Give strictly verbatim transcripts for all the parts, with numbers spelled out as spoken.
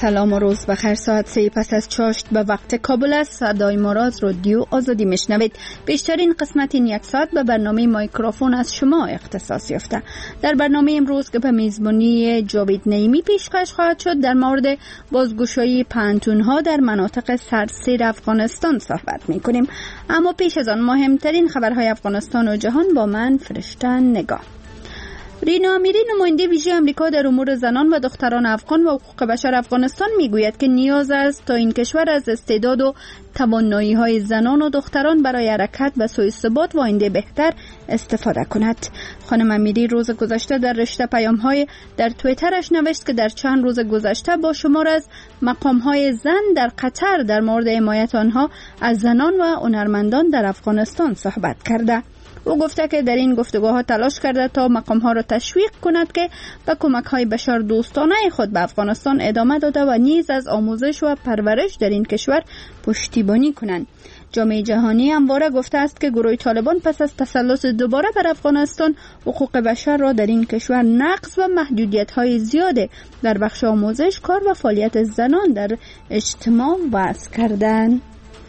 سلام و روز بخیر. ساعت سه پس از چاشت به وقت کابل است. صدای ما را از رادیو آزادی میشنوید. بیشترین قسمت این یک ساعت به برنامه مایکروفون از شما اختصاص یافته. در برنامه امروز که به میزبانی جاوید نعیمی پیشکش خواهد شد، در مورد بازگشایی پانتون‌ها در مناطق سرسیر افغانستان صحبت میکنیم. اما پیش از آن مهمترین خبرهای افغانستان و جهان با من فرشته نگاه. رینا امیری، نماینده ویژه آمریکا در امور زنان و دختران افغان و حقوق بشر افغانستان، میگوید که نیاز است تا این کشور از استعداد و توانایی‌های زنان و دختران برای حرکت و سوی ثبات و آینده بهتر استفاده کند. خانم امیری روز گذشته در رشته پیام‌های در توییترش نوشت که در چند روز گذشته با شمار از مقام‌های زن در قطر در مورد حمایت آنها از زنان و هنرمندان در افغانستان صحبت کرده. او گفته که در این گفتگوها تلاش کرده تا مقام‌ها را تشویق کند که به کمک‌های بشر دوستانه خود به افغانستان ادامه داده و نیز از آموزش و پرورش در این کشور پشتیبانی کنند. جامعه جهانی همواره گفته است که گروه طالبان پس از تسلط دوباره بر افغانستان، حقوق بشر را در این کشور نقض و محدودیت‌های زیاد در بخش آموزش، کار و فعالیت زنان در اجتماع وضع کردند.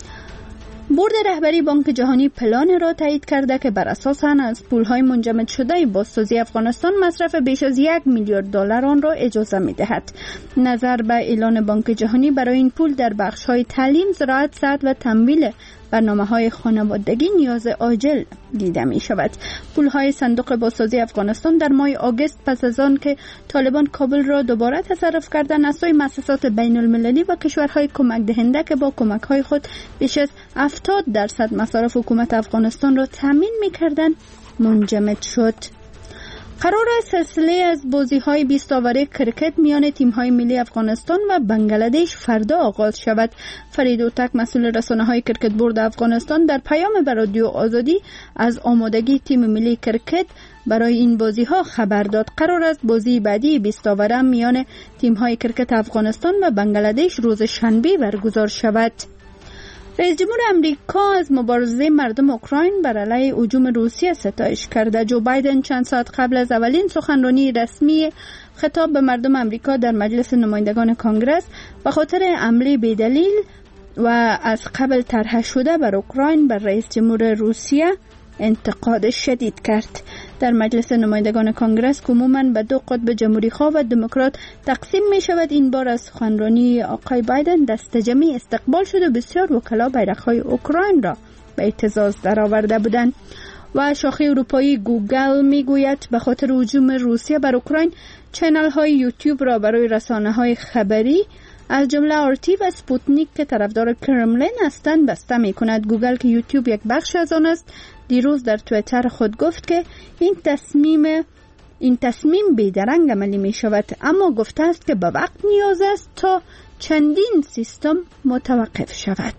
بورد رهبری بانک جهانی پلان را تایید کرده که بر اساس آن از پولهای منجمد شده بازسازی افغانستان مصرف بیش از یک میلیارد دلار آن را اجازه می‌دهد. نظر به اعلان بانک جهانی برای این پول در بخش‌های تعلیم، زراعت، صحت و تمویل برنامه‌های خانوادگی نیاز عاجل دیده می‌شود. پولهای صندوق بازسازی افغانستان در ماه آگوست پس از آن که طالبان کابل را دوباره تصرف کردند، از سوی مؤسسات بین‌المللی و کشورهای کمک دهنده که با کمک‌های خود بیش از هفتاد درصد مصارف حکومت افغانستان را تامین می‌کردند، منجمد شد. قرار است سلسله از بازی‌های بیست اوور کرکت میان تیم‌های ملی افغانستان و بنگلادش فردا آغاز شود. فرید اوتک، مسئول رسانه‌های کرکت بورد افغانستان، در پیام به رادیو آزادی از آمادگی تیم ملی کرکت برای این بازی‌ها خبر داد. قرار است بازی بعدی بیست اوور میان تیم‌های کرکت افغانستان و بنگلادش روز شنبه برگزار شود. رئیس جمهور امریکا از مبارزه مردم اوکراین بر علیه هجوم روسیه ستایش کرده. جو بایدن چند ساعت قبل از اولین سخنرانی رسمی خطاب به مردم امریکا در مجلس نمایندگان کنگره به خاطر حمله بی‌دلیل و از قبل طرح شده بر اوکراین بر رئیس جمهور روسیه انتقاد شدید کرد. در مجلس نمایندگان کنگره که عموماً به دو قطب جمهوری‌خواه و دموکرات تقسیم می شود، این بار از سخنرانی آقای بایدن دست جمعی استقبال شد و بسیار وکلا بیرق‌های اوکراین را به اعتزاز درآورده بودند. و شاخه اروپایی گوگل میگوید به خاطر هجوم روسیه بر اوکراین چنل‌های یوتیوب را برای رسانه‌های خبری از جمله آرتی و سپوتنیک که طرفدار کرملین هستند بسته می کند. گوگل که یوتیوب یک بخش از آن است، دیروز در توییتر خود گفت که این تصمیم این تصمیم بی‌درنگ عملی می شود، اما گفته است که به وقت نیاز است تا چندین سیستم متوقف شود.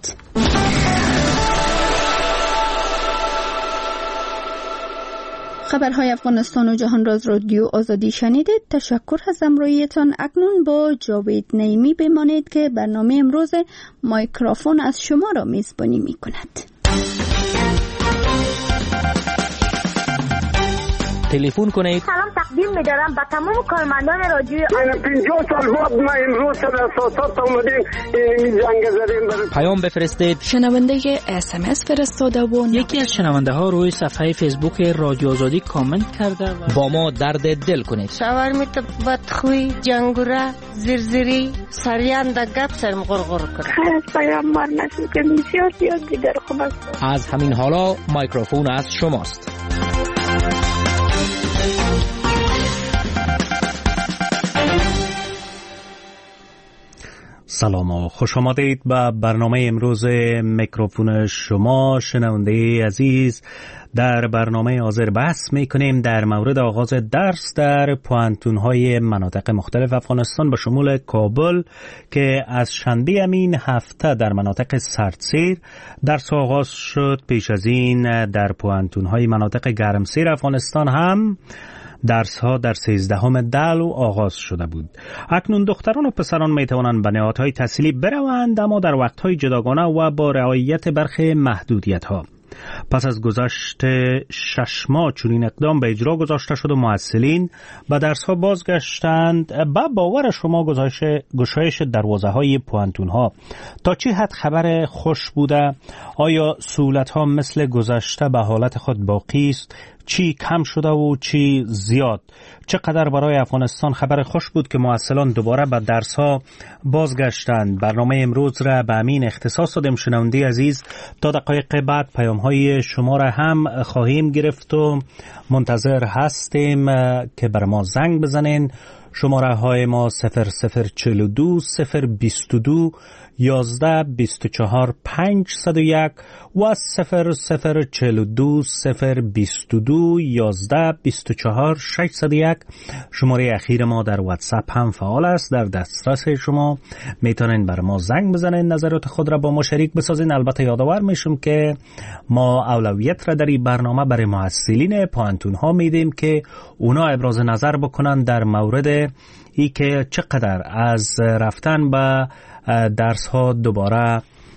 خبرهای افغانستان و جهان را از رادیو آزادی شنیدید. تشکر از همراهیتان. اکنون با جاوید نعیمی بمانید که برنامه امروز مایکروفون از شما را میزبانی می کند. تلفن کنید. سلام تقدیم می‌دارم به تمام کارمندان رادیو. پنجاه سال بعد ما امروز سر اساسات اومدیم این جنگ زدیم. پیام بفرستید. شنونده اس ام اس فرستاده و یکی از شنونده ها روی صفحه فیسبوک رادیو آزادی کامنت کرده و با ما درد دل کنید. شاورمیت بدخوی، جنگوره، زرزری، سریان د گپ سرم غرغر کرد. خیلی پیام مار نشد که بسیار زیاد دیگر خوب است. از همین حالا مایکروفون از شماست. سلام و خوش آمدید به برنامه امروز میکروفون شما شنونده عزیز. در برنامه حاضر بحث میکنیم در مورد آغاز درس در پوانتون‌های مناطق مختلف افغانستان به شمول کابل که از شنبه همین هفته در مناطق سردسیر درس آغاز شد. پیش از این در پوانتون‌های مناطق گرمسیر افغانستان هم درس ها در سیزدهم دلو آغاز شده بود. اکنون دختران و پسران می توانند به نهادهای تحصیلی بروند، اما در وقت‌های جداگانه و با رعایت برخی محدودیت‌ها. پس از گذشت شش ماه چنین اقدام به اجرا گذاشته شد و معسلین به درس ها بازگشتند. با باور شما گشایش دروازه های پوانتون ها تا چه حد خبر خوش بوده؟ آیا سهولت ها مثل گذشته به حالت خود باقی است؟ چی کم شده و چی زیاد؟ چقدر برای افغانستان خبر خوش بود که معسلان دوباره به درس ها بازگشتند؟ برنامه امروز را به همین اختصاص دادیم. شنونده عزیز، تا دقایق بعد پیام های شما را هم خواهیم گرفت و منتظر هستیم که بر ما زنگ بزنین. شماره های ما صفر صفر چهل و دو صفر بیست و دو یازده بیست و چهار پنجصد و یک و صفر صفر چهل و دو صفر بیست و دو یازده بیست و چهار ششصد و یک. شماره اخیر ما در واتساپ هم فعال است، در دسترس شما. میتونین بر ما زنگ بزنین، نظرات خود را با ما شریک بسازین. البته یادآور میشم که ما اولویت را در این برنامه برای معسلین پوانتون ها میدیم که اونا ابراز نظر بکنن در مورد ای که چقدر از رفتن به درس ها دوباره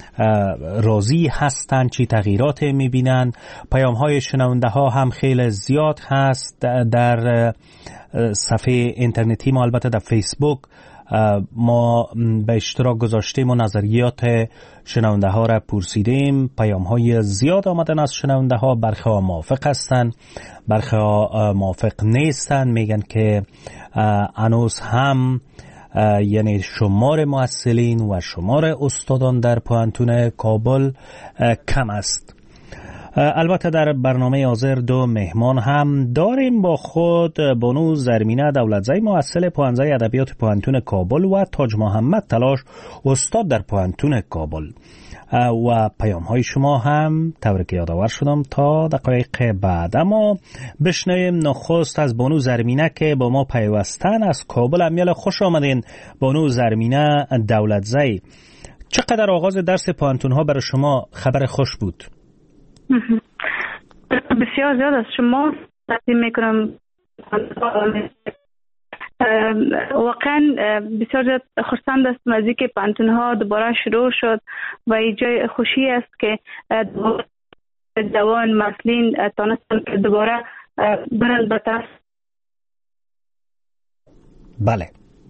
راضی هستند، چی تغییرات میبینن. پیام های شنونده ها هم خیلی زیاد هست در صفحه اینترنتی ما، البته در فیسبوک ما به اشتراک گذاشتیم و نظریات شنونده ها را پرسیدیم. پیام های زیاد آمدن از شنونده ها، برخی ها موافق هستند، برخی ها موافق نیستند. میگن که هنوز هم یعنی شمار معسلین و شمار استادان در پوانتون کابل کم است. البته در برنامه حاضر دو مهمان هم داریم با خود، بانو زرمینه دولتزی معسل پوانزه ادبیات پوانتون کابل و تاج محمد تلاش استاد در پوانتون کابل. و پیام های شما هم طوری که یادآور شدم تا دقایق بعد. اما بشنویم نخست از بانو زرمینه که با ما پیوستن از کابل. امیال خوش آمدین بانو زرمینه دولتزی. چقدر آغاز درس پوانتون ها برای شما خبر خوش بود؟ بسیار زیاد از شما تقدیم میکنم. واقعا بسیار زیاد خرسند است از اینکه پوانتون ها دوباره شروع شد و این جای خوشی است که جوان معسلین تانستن که دوباره برند به طرف. بله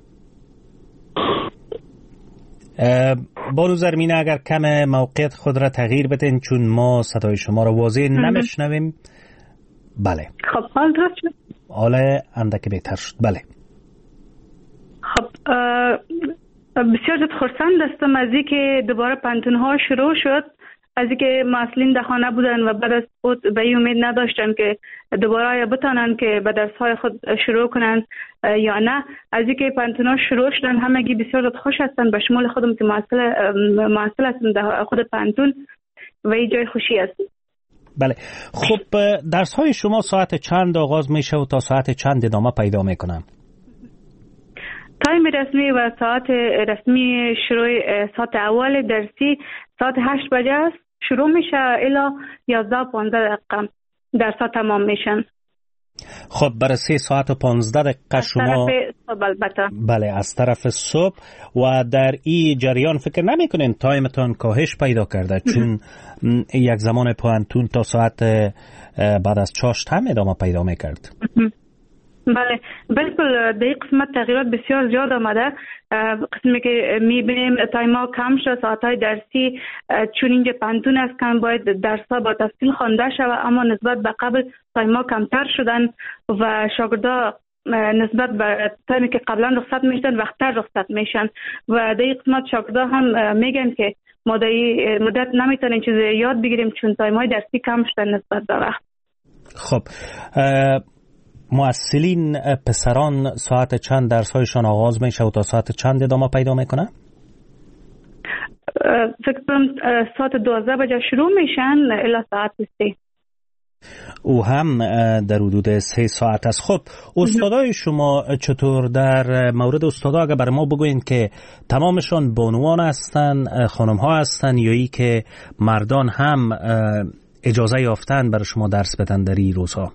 بانو زرمینه، اگر کم موقعیت خود را تغییر بدین چون ما صدای شما را واضح نمیشنویم. بله خب حال درست شد؟ حال اندک بهتر شد. بله خب بسیار زیاد خرسند هستم از اینکه دوباره پوانتون ها شروع شد، از اینکه معسلین در خانه بودن و بعد از خود به این امید نداشتن که دوباره یا بتانن که به درس های خود شروع کنن یا نه. از اینکه پوانتون ها شروع شدن همگی بسیار زیاد خوش هستن، به شمول خودم که معسل معسل هستم در خود پوانتون و این جای خوشی است. بله خب درس های شما ساعت چند آغاز میشه و تا ساعت چند ادامه پیدا میکنن؟ تایم رسمی و ساعت رسمی شروع ساعت اول درسی ساعت هشت بجه است، شروع میشه الی یازده و پانزده دقیقه درس ها تمام میشن. خب برای سه ساعت و پانزده دقیقه شما از طرف صبح البته. بله از طرف صبح. و در این جریان فکر نمی کنین تایمتان کاهش پیدا کرده؟ چون یک زمان پوانتون تا ساعت بعد از چاشت هم ادامه پیدا میکرد. بله بالکل در این قسمت تغییرات بسیار زیاد آمده. قسمی که میبینیم تایم ها کم شد، ساعت های درسی چون اینجا پوانتون است کم باید درس ها با تفصیل خوانده شود، اما نسبت به قبل تایم ها کمتر شدن و شاگردا نسبت به تایمی که قبلا رخصت میشدن وقتتر رخصت میشن و در این قسمت شاگردا هم میگن که ما در این مدت نمیتونیم چیز یاد بگیریم چون تایم های درسی کم شدن نسبت به وقت. خب معسلین پسران ساعت چند درس هایشان آغاز میشه و تا ساعت چند ادامه پیدا میکنه؟ فکر کنم ساعت دوازده بجه شروع میشن الی ساعت سه. او هم در حدود سه ساعت است. خب استادای شما چطور؟ در مورد استادا اگر برای ما بگوین که تمامشان بانوان هستن، خانم ها هستن یا ای که مردان هم اجازه یافتن برای شما درس بدن در این روزها؟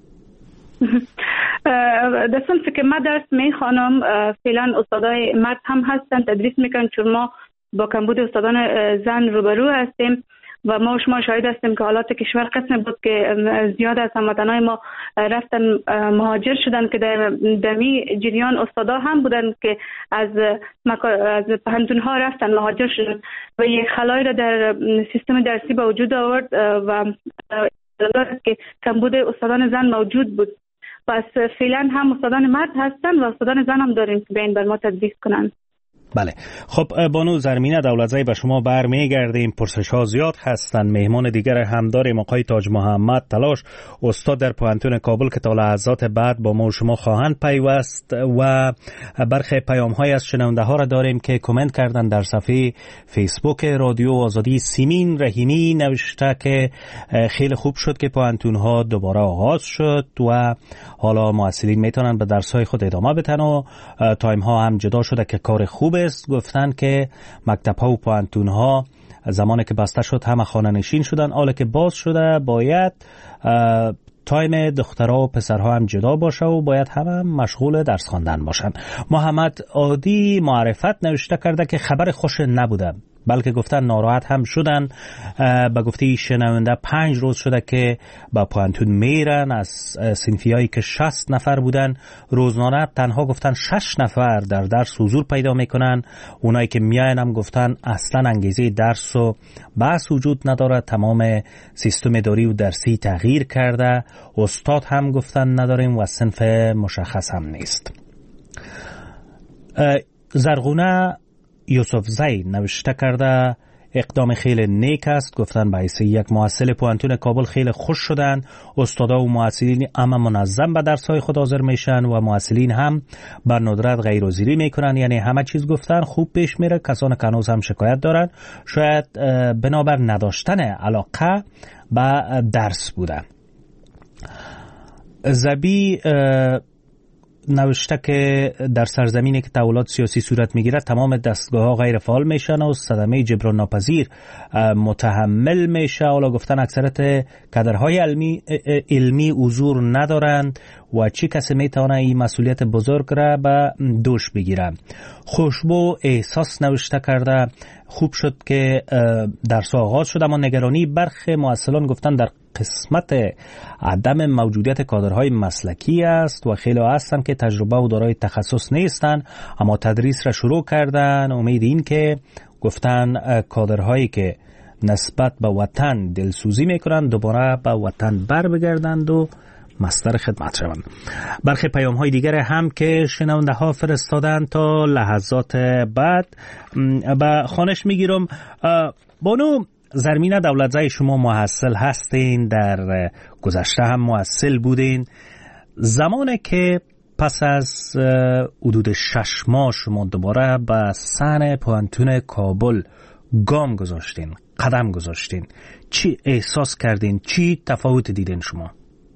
دستم که ما درس میخوانم فعلا استادای مرد هم هستن تدریس میکنن چون ما با کمبود استادان زن روبرو هستیم و ما شما شاهد هستیم که حالات کشور قسم بود که زیاد از هموطنان ما رفتن مهاجر شدن که در دمی جریان استادا هم بودن که از از پنهتون ها رفتن مهاجر شدن و یک خلایی را در سیستم درسی به وجود آورد و که کمبود استادان زن موجود بود. پس فعلا هم استادان مرد هستن و استادان زن هم داریم که به این بر ما تطبیق کنن. بله. خب بانو زرمینه دولتزایی به شما برمیگردیم. پرسش ها زیاد هستن. مهمان دیگر هم داریم، آقای تاج محمد تلاش، استاد در پوهنتون کابل که تا لحظات بعد با ما و شما خواهند پیوست و برخی پیام های از شنونده ها را داریم که کامنت کردن در صفحه فیسبوک رادیو آزادی. سیمین رحیمی نوشته که خیلی خوب شد که پوهنتون ها دوباره آغاز شد و حالا محصلین میتونن به درس های خود ادامه بدن و تایم ها هم جدا شده که کار خوب است. گفتن که مکتب ها و پوهنتون ها زمانی که بسته شد همه خانه نشین شدن، حالا که باز شده باید تایم دخترها و پسرها هم جدا باشه و باید همه مشغول درس خواندن باشن. محمد عادی معرفت نوشته کرده که خبر خوش نبوده، بلکه گفتن ناراحت هم شدن. به گفته شنونده پنج روز شده که با پوهنتون میرن. از صنفی هایی که شصت نفر بودن روزانه تنها گفتن شش نفر در درس حضور پیدا میکنن. اونایی که میاین هم گفتن اصلا انگیزه درس و بحث وجود نداره، تمام سیستم اداری و درسی تغییر کرده. استاد هم گفتن نداریم و صنف مشخص هم نیست. زرغونه یوسف زی نوشته کرده اقدام خیلی نیک است. گفتن به حیث یک محصل پوهنتون کابل خیلی خوش شدن. استادا و محصلین اما منظم به درس های خود حاضر میشن و محصلین هم بر ندرت غیر حاضری میکنن، یعنی همه چیز گفتن خوب پیش میره. کسان که هنوز هم شکایت دارن شاید بنابر نداشتن علاقه به درس بوده. زبی نوشته که در سرزمینی که تحولات سیاسی صورت میگیره تمام دستگاه ها غیر فعال میشن و صدمه جبران ناپذیر متحمل میشه. حالا گفتن اکثرت کادرهای علمی علمی حضور ندارند و چی کسی میتونه این مسئولیت بزرگ را به دوش بگیره. خوشبو احساس نوشته کرده خوب شد که درس آغاز شد، اما نگرانی برخی محصلان گفتن در قسمت عدم موجودیت کادرهای مسلکی است و خیلی هستن که تجربه و دارای تخصص نیستن اما تدریس را شروع کردن. امید این که گفتن کادرهایی که نسبت به وطن دلسوزی میکنن دوباره به وطن بر بگردند و مصدر خدمت شوند. برخی پیام های دیگر هم که شنونده ها فرستادن تا لحظات بعد به خوانش میگیرم. بانو زرمینه دولتزای شما محصل هستین، در گذشته هم محصل بودین. زمانی که پس از حدود شش ماه شما دوباره به صحن پوهنتون کابل گام گذاشتین، قدم گذاشتین، چی احساس کردین؟ چی تفاوت دیدین شما؟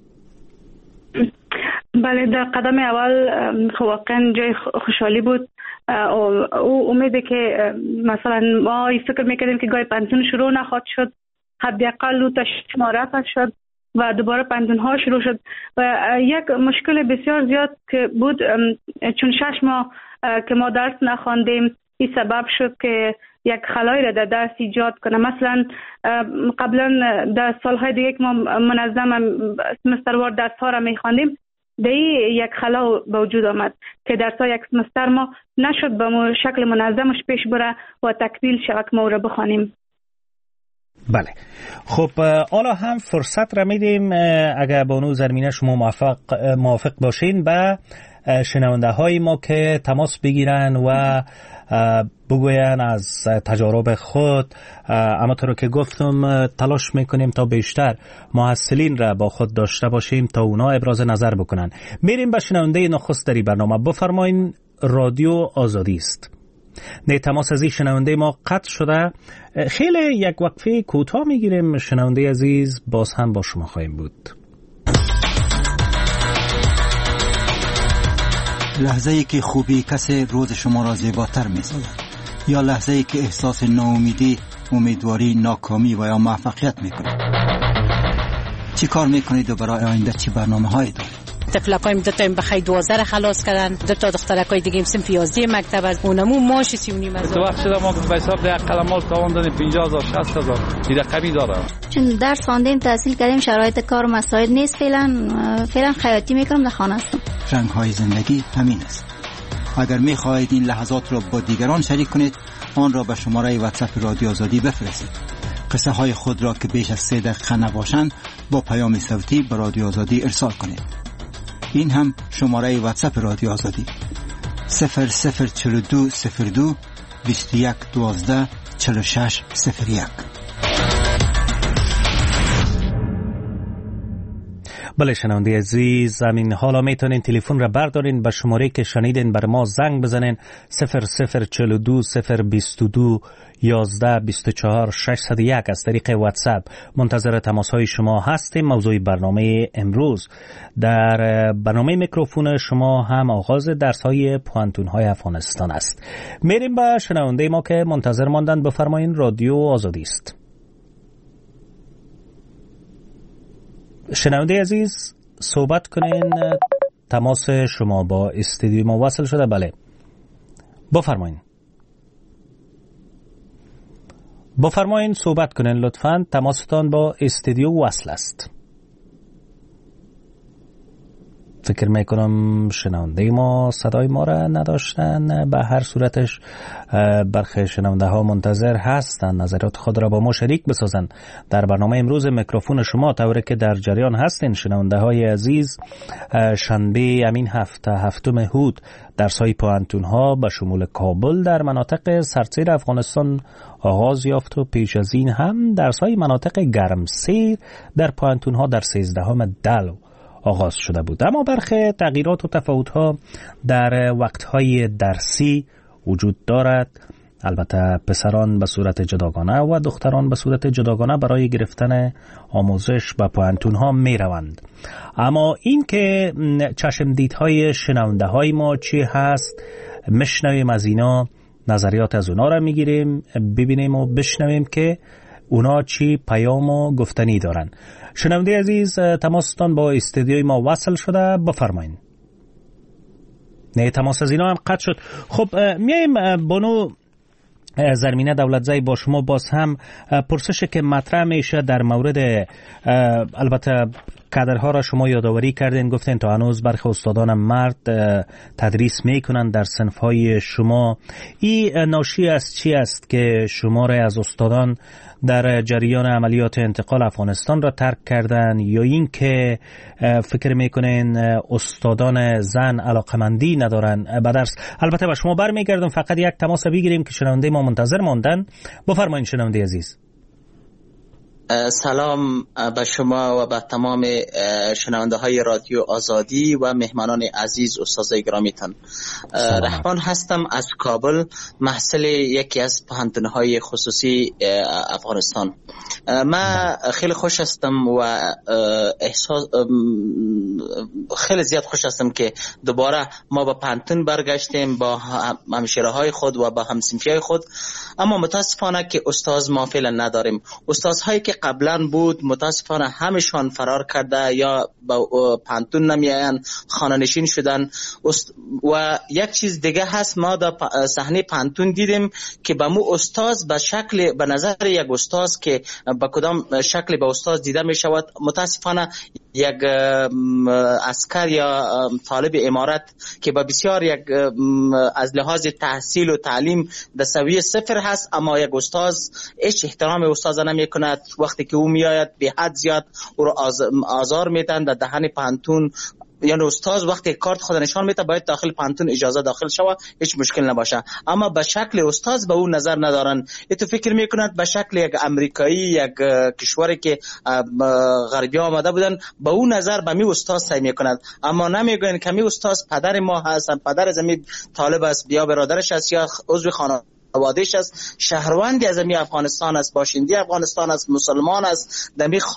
بله، در قدم اول واقعا جای خوشحالی بود. او امیده که مثلا ما فکر میکردیم که گاهی پنتون شروع نخواهد شد، حداقل او تا شش ماه رفت شد و دوباره پنتون ها شروع شد و یک مشکل بسیار زیاد که بود چون شش ماه که ما درس نخواندیم این سبب شد که یک خلایی را در درس ایجاد کنه. مثلا قبلا در سالهای دیگه که ما منظم سمستروار درس ها را میخواندیم دی یک خلا به وجود آمد که درس یک سمستر ما نشد به شکل منظمش پیش بره و تکمیل شود که ما را بخوانیم. بله، خب حالا هم فرصت را میدیم اگر بانو زرمینه شما موافق موافق باشین به شنونده های ما که تماس بگیرن و بگوین از تجارب خود. اما تو رو که گفتم تلاش میکنیم تا بیشتر محصلین را با خود داشته باشیم تا اونا ابراز نظر بکنن. میریم به شنونده نخست در برنامه. بفرمایین، رادیو آزادی است. نه تماس از این شنونده ما قطع شده. خیلی یک وقفه کوتاه میگیریم. شنونده عزیز باز هم با شما خواهیم بود. لحظه ای که خوبی کسی روز شما را زیباتر می‌سازد یا لحظه ای که احساس ناامیدی، امیدواری، ناکامی و یا موفقیت می‌کنید. چی کار می‌کنید و برای آینده چی برنامه‌هایی دارید؟ تفلکایم دو تا بخای دوازده را خلاص کردن، دو تا دخترکای دیگه صنف یازده مکتب از اونمو ماش سی و نیم هزار. تو وقت شده ما به حساب ده قلمال تاوان دادیم پنجاه هزار شصت هزار. رقمی داره. چون درس خواندیم تحصیل کردیم شرایط کار مساعد نیست فعلا فعلا خیاطی میکنم در خانه هستم. رنگ های زندگی همین است. اگر می خواهید این لحظات را با دیگران شریک کنید آن را به شماره واتساپ رادیو آزادی بفرستید. قصه های خود را که بیش از سه دقیقه نباشند با پیام صوتی به رادیو آزادی ارسال کنید. این هم شماره واتساپ رادیو آزادی صفر صفر چهل و دو صفر دو بیست و یک دوازده چهل و شش صفر یک. بله شنونده عزیز، همین حالا میتونین تلفن را بردارین به شماره که شنیدین بر ما زنگ بزنین صفر صفر چهل و دو صفر بیست و دو یازده بیست و چهار ششصد و یک. از طریق واتساپ منتظر تماس های شما هستیم. موضوع برنامه امروز در برنامه میکروفون شما هم آغاز درس های پوانتون های افغانستان است. میریم به شنونده ما که منتظر ماندن. بفرمایین، رادیو آزادی است. شنونده عزیز صحبت کنین. تماس شما با استودیو ما وصل شده. بله بفرمایین بفرمایین صحبت کنین لطفاً. تماستان با استودیو وصل است. فکر میکنم شنونده ما صدای ما را نداشتن. به هر صورتش برخی شنونده ها منتظر هستند نظرات خود را با ما شریک بسازن در برنامه امروز میکروفون شما. طوری که در جریان هستین شنونده های عزیز، شنبه امین هفته هفتم هود درس‌های پوانتون ها به شمول کابل در مناطق سرسیر افغانستان آغاز یافت و پیش از این هم درس‌های مناطق گرمسیر در پوانتون ها در سیزدهم دلو آغاز شده بود. اما برخی تغییرات و تفاوت‌ها در وقت‌های درسی وجود دارد. البته پسران به صورت جداگانه و دختران به صورت جداگانه برای گرفتن آموزش به پوانتون‌ها می‌روند. اما این که چشم دیدهای شنونده های ما چی هست میشنویم، از اینا نظریات از اونا را میگیریم، ببینیم و بشنویم که اونا چی پیام و گفتنی دارن. شنونده عزیز تماستان با استودیوی ما وصل شده، بفرمایید. نه تماس از اینا هم قطع شد. خب میایم بانو زرمینه دولتزی با شما باز هم پرسش که مطرح میشه در مورد، البته کادرها را شما یادآوری کردین، گفتین تا هنوز برخی استادان مرد تدریس میکنن در صنفهای شما. این ناشی از چی است که شماره از استادان در جریان عملیات انتقال افغانستان را ترک کردن، یا این که فکر میکنین استادان زن علاقمندی ندارن به درس؟ البته به شما برمیگردم، فقط یک تماس بگیریم که شنونده ما منتظر ماندن. بفرمایید شنونده عزیز. سلام به شما و به تمام شنونده های رادیو آزادی و مهمانان عزیز، استادای گرامیتان. رحمان هستم از کابل، محصل یکی از پوهنتون‌های خصوصی افغانستان. من خیلی خوش هستم و احساس خیلی زیاد خوش هستم که دوباره ما با پوهنتون برگشتیم با همشیره‌های خود و با همصنفی‌های خود. اما متاسفانه که استاد ما فعلا نداریم. استادهایی که قبلا بود متاسفانه همشان فرار کرده یا با پوهنتون نمیآیند، خانه نشین شدن. و یک چیز دیگه هست، ما در صحنه پوهنتون دیدیم که به مو استاد به شکل به نظر یک استاد که به کدام شکل به استاد دیده می شود، متاسفانه یک عسکر یا طالب امارت که با بسیار یک از لحاظ تحصیل و تعلیم در سویه صفر هست، اما یک استاد هیچ احترام استاد نمی کند. وقتی که او میآید به حد زیاد او را آزار میدن در دهن پوهنتون. یعنی استاد وقتی کارت خود نشان میده باید داخل پوهنتون اجازه داخل شود، هیچ مشکل نباشه، اما به شکل استاد به اون نظر ندارن. تو فکر میکنند به شکل یک امریکایی، یک کشوری که غربی آمده بودن، به اون نظر به می استاد سعی میکنند، اما نمیگن که می استاد پدر ما هست، پدر زمین طالب است، یا برادرش است، یا عضو خانواده وادیش است، شهروندی از می افغانستان است، باشنده افغانستان است، مسلمان است، دمی خاک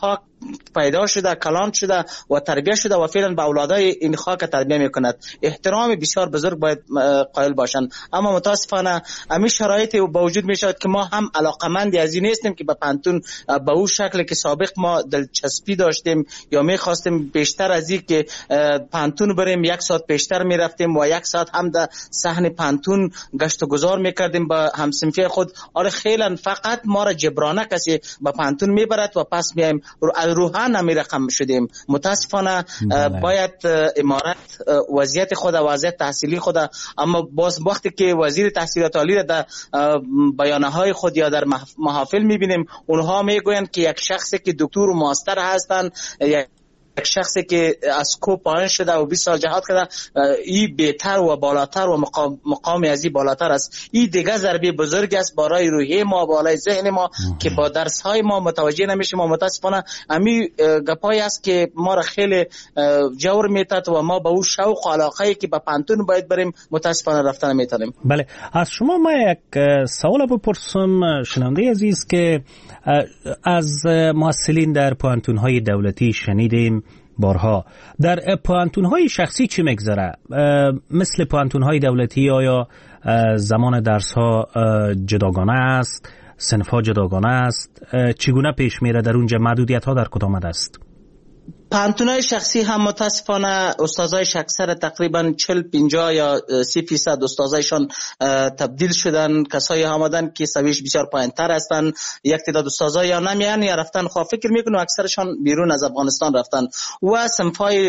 پیدا شده، کلان شده و تربیت شده و فعلا به اولادای این خاک تربیت میکند. احترام بسیار بزرگ باید قائل باشند. اما متاسفانه همین شرایط با وجود می شود که ما هم علاقمند از این نیستیم که به پانتون به اون شکل که سابق ما دلچسپی داشتیم یا میخواستیم بیشتر از این که پانتون بریم یک ساعت بیشتر میرفتیم و یک ساعت هم در صحن پانتون گشت و گذار میکردیم با همسنفی خود. آره خیلی فقط ما را جبرانه کسی به پانتون میبرد و پس میایم روحا نمی رقم شدیم. متاسفانه باید امارت وضعیت خود وضعیت تحصیلی خود، اما باز وقتی که وزیر تحصیلات عالی در بیانه های خود یا در محافل میبینیم اونها میگویند که یک شخصی که دکتر و ماستر هستند، یک شخصی که از کو پایین شده و بیست سال جهاد کرده، این بهتر و بالاتر و مقام مقام از این بالاتر است. این دیگه ضربه بزرگ است برای روحیه ما، بالای ذهن ما که با درس های ما متوجه نمیشیم. و متاسفانه همین گپایی است که ما را خیلی جور میتاد و ما با اون شوق و علاقه‌ای که به پانتون باید بریم متاسفانه رفتن نمیتونیم. بله، از شما ما یک سوال بپرسم شنونده عزیز که از محصلین در پانتون های دولتی شنیدیم بارها، در پانتون های شخصی چی میگذره؟ مثل پانتون های دولتی آیا زمان درس ها جداگانه است؟ صنف ها جداگانه است؟ چگونه پیش میره در اونجا؟ محدودیت ها در کدام است؟ پانتونای شخصی هم متاسفانه استادای اکثر تقریبا چهل پنجاه یا سی فیصد استادایشان تبدیل شدن، کسایی آمدن که سویش بسیار پایین‌تر هستن. یک تعداد استادای یا نمیان یا رفتن خواه فکر میکنن، اکثرشان بیرون از افغانستان رفتن و صنفای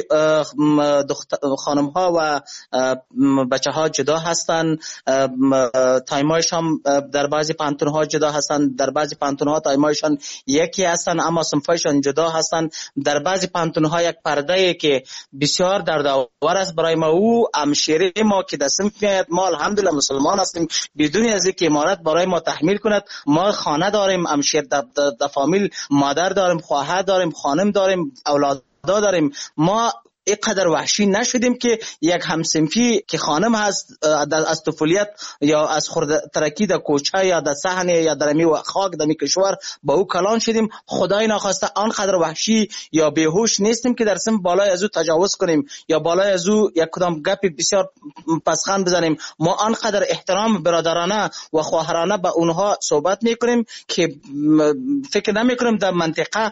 خانم ها و بچه ها جدا هستن. تایمایشان در بعضی پانتون ها جدا هستن، در بعضی پانتون ها تایمایشان یکی هستن اما صنفایشان جدا هستن. در بعضی پانتون ها یک پرده که بسیار دردآور است برای ما، او همشیره ما که در صنف میاد. ما الحمدلله مسلمان هستیم بدون از اینکه امارت برای ما تحمیل کند. ما خانه داریم، همشیر در فامیل مادر داریم، خواهر داریم، خانم داریم، اولاد داریم. ما اینقدر وحشی نشدیم که یک همسنفی که خانم هست از طفولیت یا از خرد ترکی در کوچه یا در صحن یا در می خاک در می کشور با او کلان شدیم. خدای ناخواسته آنقدر وحشی یا بیهوش نیستیم که در صنف بالای از او تجاوز کنیم یا بالای از او یک کدام گپی بسیار پسخند بزنیم. ما آنقدر احترام برادرانه و خواهرانه به اونها صحبت میکنیم که فکر نمیکنیم در منطقه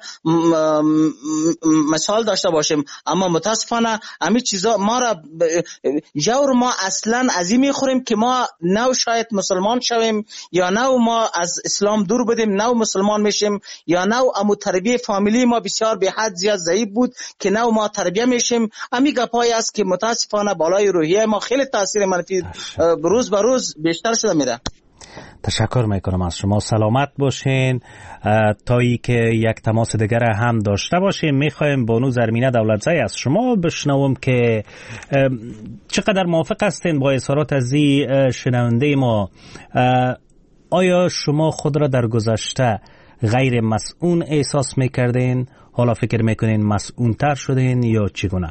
مثال داشته باشیم. اما متاسفانه همین چیزا ما را جور ما اصلا از این میخوریم که ما نو شاید مسلمان شویم یا نو ما از اسلام دور بدیم، نو مسلمان میشیم یا نو امو تربیه فامیلی ما بسیار به حد زیاد ضعیف بود که نو ما تربیه میشیم. همین گپایی است که متاسفانه بالای روحیه ما خیلی تاثیر منفی روز به روز بیشتر شده میره. تشکر میکنم از شما، سلامت باشین. تا ای که یک تماس دیگر هم داشته باشیم میخوایم بانو زرمینه دولتزی از شما بشنوم که چقدر موافق هستین با اظهارات از این شنونده ما. آیا شما خود را در گذشته غیر مسئول احساس میکردین؟ حالا فکر میکنین مسئول تر شدین یا چگونه؟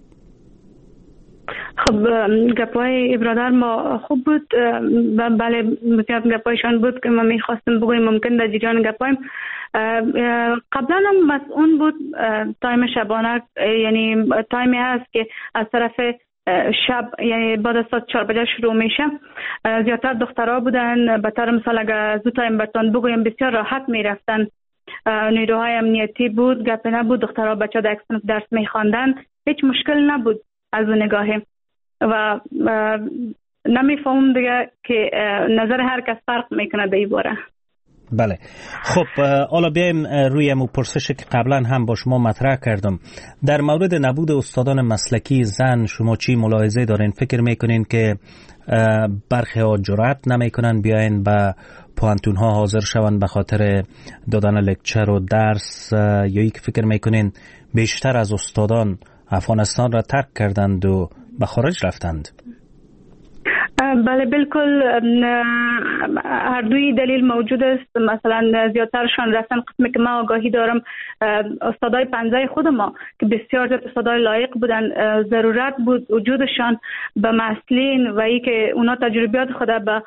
خب گپای برادر ما خوب بود، بله بسیار گپایشان بود که ما میخواستم بگویم ممکن در جریان گپایم. قبلا هم مسئول بود تایم شبانه، یعنی تایمی هست که از طرف شب یعنی بعد از ساعت چهار بجه شروع میشه. زیادتر دخترها بودن، به طور مثال اگر زود تایم برتون بگویم بسیار راحت میرفتن. نیروهای امنیتی بود، گپی نبود، دخترها بچه در صنف درس میخواندن، هیچ مشکل نبود از اون نگاهی و نمیفهم دیگه که نظر هر کس فرق میکنه در این باره. بله خب حالا بیایم روی امو پرسشی که قبلا هم با شما مطرح کردم در مورد نبود استادان مسلکی زن شما چی ملاحظه دارین؟ فکر میکنین که برخی ها جرأت نمیکنن بیاین به پوانتون ها حاضر شون به خاطر دادن لکچر و درس، یا یک فکر میکنین بیشتر از استادان افغانستان را ترک کردند و به خارج رفتند؟ بله بالکل هر دوی دلیل موجود است. مثلا زیادترشان رفتن قسمی که من آگاهی دارم استادای پنجه خود ما که بسیار زیاد استادای لایق بودن، ضرورت بود وجودشان به مسئولین و ای که اونا تجربیات خود به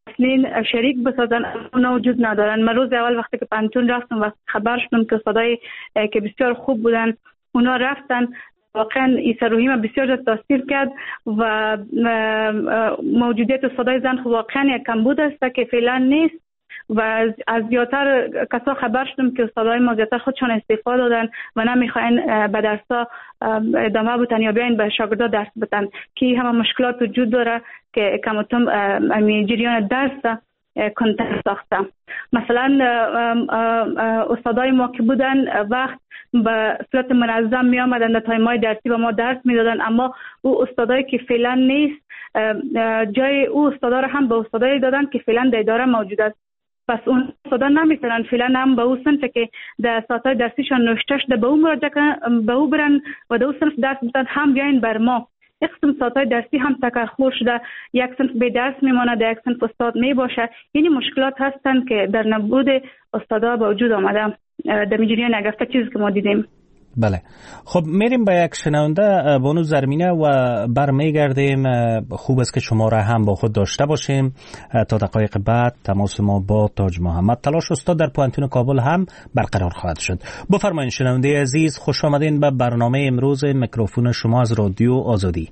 اصلین شریک بسازن اونا وجود ندارن. من روز اول وقتی که پانتون رفتم و خبر شدم که استادای که بسیار خوب بودن اونا رفتن، واقعا این روحی من بسیار زیاد تاثیر کرد و موجودیت استادای زن واقعا یک کمبود است که فعلا نیست و از زیادتر کسا خبر شدم که استادای ما زیادتر خودشان استعفا دادن و نمیخواین به درسا ادامه بتن یا بیاین به شاگردا درس بتن که همه مشکلات وجود داره که کمتم جریان درس کنتر ساخته. مثلا استادای ما که بودن وقت به صورت منظم می آمدن در تایمای درسی و ما درس می دادن، اما او استادایی که فعلا نیست جای او استادا را هم به استادایی دادن که فعلا در اداره موجود است. پس اون استادا نمیتونن فعلا هم به او صنف که در ساعتهای درسیشان نوشته شده به او مراجعه کنن، به او برن و در او صنف درس بدن، هم بیاین بر ما. یک قسم ساعتهای درسی هم تکرخور شده، یک صنف به درس میمانه، در یک صنف استاد می باشه. یعنی مشکلات هستن که در نبود استادا به وجود آمده در جریان نگفته چیزی که ما دیدیم. بله، خب میریم به یک شنونده بانو زرمینه و برمیگردیم. خوب است که شما را هم با خود داشته باشیم تا دقایق بعد. تماس ما با تاج محمد تلاش استاد در پوانتون کابل هم برقرار خواهد شد. بفرمایید شنونده عزیز، خوش آمدین به برنامه امروز میکروفون شما از رادیو آزادی.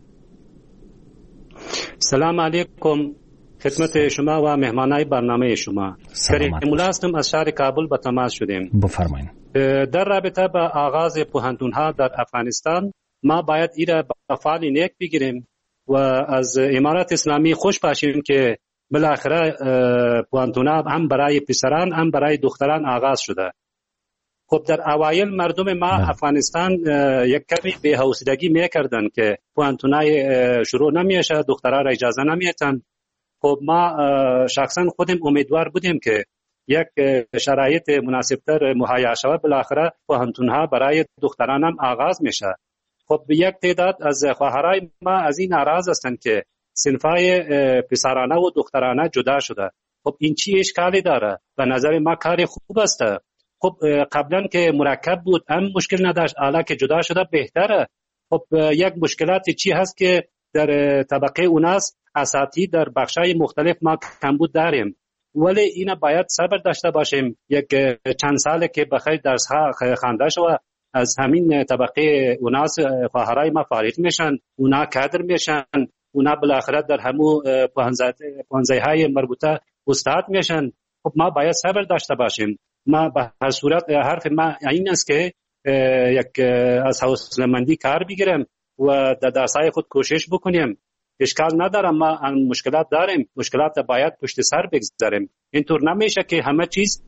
سلام علیکم خدمت شما و مهمانای برنامه شما. کریم مولا هستم، از شهر کابل به تماس شدیم. بفرمایید. در رابطه با آغاز پوهنتون‌ها در افغانستان ما باید ایره با فعال نیک بگیریم و از امارت اسلامی خوش باشیم که بالاخره پوهنتون‌ها هم برای پسران هم برای دختران آغاز شده. خب در اوایل مردم ما بله. افغانستان یک کمی بی‌حوصلگی میکردن که پوهنتونای شروع نمیشه، دخترها را اجازه نمیدن. خب ما شخصا خودم امیدوار بودیم که یک شرایط مناسبتر مهیا شود، بالاخره پوهنتون‌ها برای دختران هم آغاز میشه. خب یک تعداد از خواهرای ما از این ناراض هستند که صنفای پسرانه و دخترانه جدا شده. خب این چی اشکالی داره؟ به نظر ما کار خوب است. خب قبلا که مرکب بود هم مشکل نداشت، حالا که جدا شده بهتره. خب یک مشکلاتی چی هست که در طبقه اوناس اساتید در بخشای مختلف ما کمبود داریم، ولی اینا باید صبر داشته باشیم. یک چند ساله که بخیر درس ها خوانده شود، از همین طبقه اوناس خواهرای ما فارغ میشن، اونا کادر میشن، اونا بالاخره در همو پوهنځای های مربوطه استاد میشن. خب ما باید صبر داشته باشیم. ما به هر صورت حرف ما این است که یک از حوصله‌مندی کار بگیریم و در درسای خود کوشش بکنیم. اشکال ندارم، ما مشکلات داریم، مشکلات باید پشت سر بگذاریم. اینطور نمیشه که همه چیز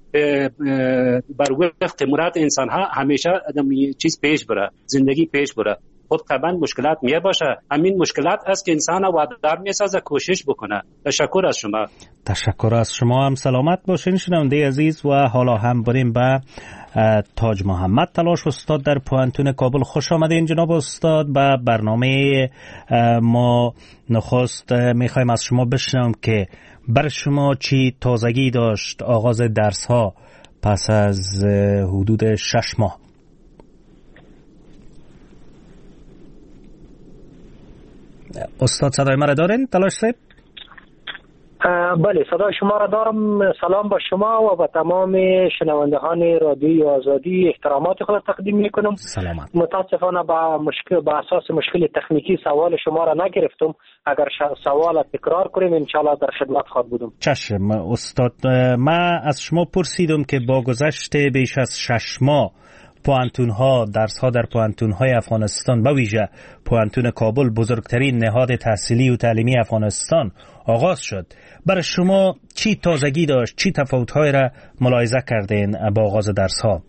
بر وفق مراد انسان ها همیشه چیز پیش بره، زندگی پیش بره. خود طبعا مشکلات می باشه، همین مشکلات است که انسان وادار میسازه کوشش بکنه. تشکر از شما. تشکر از شما هم. سلامت باشین شنونده عزیز. و حالا هم بریم به تاج محمد تلاش استاد در پوهنتون کابل. خوش آمدین جناب استاد به برنامه ما. نخست میخوایم از شما بشنویم که بر شما چی تازگی داشت آغاز درس ها پس از حدود شش ماه؟ استاد صدای مرا دارین تلاش صاحب؟ بله صدای شما را دارم. سلام با شما و با تمام شنوندگان رادیوی آزادی احترامات خود تقدیم میکنم. سلامت. متاسفانه با مشکل با اساس مشکل تکنیکی سوال شما را نگرفتم. اگر سوال تکرار کنیم انشالله در خدمت خواهد بودم. چشم استاد. من از شما پرسیدم که با گذشت بیش از شش ماه پوهنتون ها، درس ها در پوهنتون های افغانستان به ویژه پوهنتون کابل درگترین نهاد تحصیلی و تعلیمی افغانستان آغاز شد. برای شما چی تازگی داشت؟ چی تفاوت های را ملاحظه کردین با آغاز درس ها؟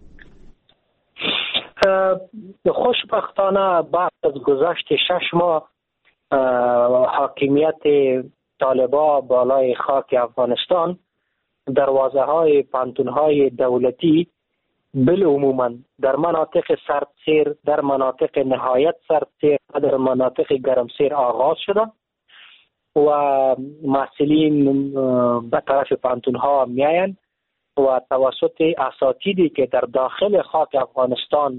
خوشبختانه بعد از گذشت شش ماه حاکمیت طالبا بالای خاک افغانستان دروازه های پوهنتون های دولتی بل عموما در مناطق سردسیر، در مناطق نهایت سردسیر و در مناطق گرمسیر آغاز شده و محصلین به طرف پوهنتون ها میاین و توسط اساتیدی که در داخل خاک افغانستان.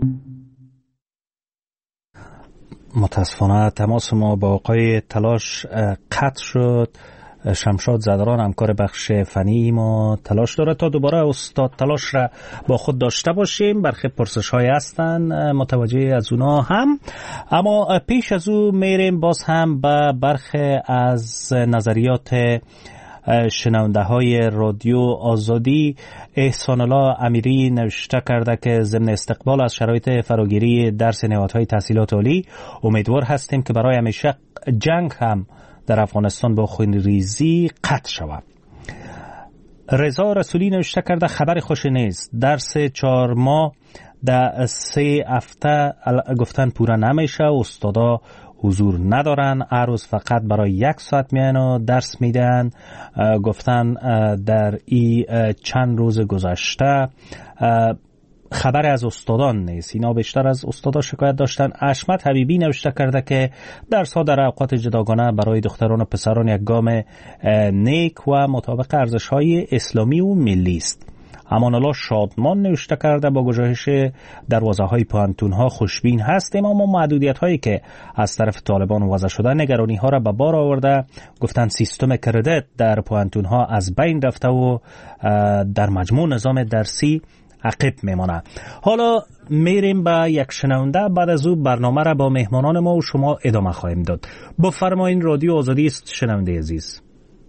متاسفانه تماس ما با آقای تلاش قطع شد. شمشاد زدران همکار بخش فنی ما تلاش داره تا دوباره استاد تلاش را با خود داشته باشیم. برخی پرسش های هستن متوجه از اونا هم، اما پیش از او میریم باز هم به برخی از نظریات شنونده های رادیو آزادی. احسان الله امیری نوشته کرده که ضمن استقبال از شرایط فراگیری درس نهادهای تحصیلات عالی امیدوار هستیم که برای همیشه جنگ هم در افغانستان با خونریزی قطع شود. رضا رسولی نوشته کرده خبر خوش نیست، درس چهار ماه در سه هفته گفتن پورا نمیشه، استادا حضور ندارن، هر روز فقط برای یک ساعت میان و درس میدن. گفتن در این چند روز گذشته خبر از استادان نیست، اینا بیشتر از استادا شکایت داشتن. اشمت حبیبی نوشته کرده که درس ها در اوقات جداگانه برای دختران و پسران یک گام نیک و مطابق ارزش های اسلامی و ملی است. امان الله شادمان نوشته کرده با گشایش دروازه های پانتون ها خوشبین هستیم، اما محدودیت هایی که از طرف طالبان وضع شده نگرانی ها را به بار آورده. گفتن سیستم کردیت در پانتون ها از بین رفته و در مجموع نظام درسی عقب میمانه. حالا میریم به یک شنونده، بعد از او برنامه را با مهمانان ما و شما ادامه خواهیم داد. بفرمایین، رادیو آزادی است شنونده عزیز.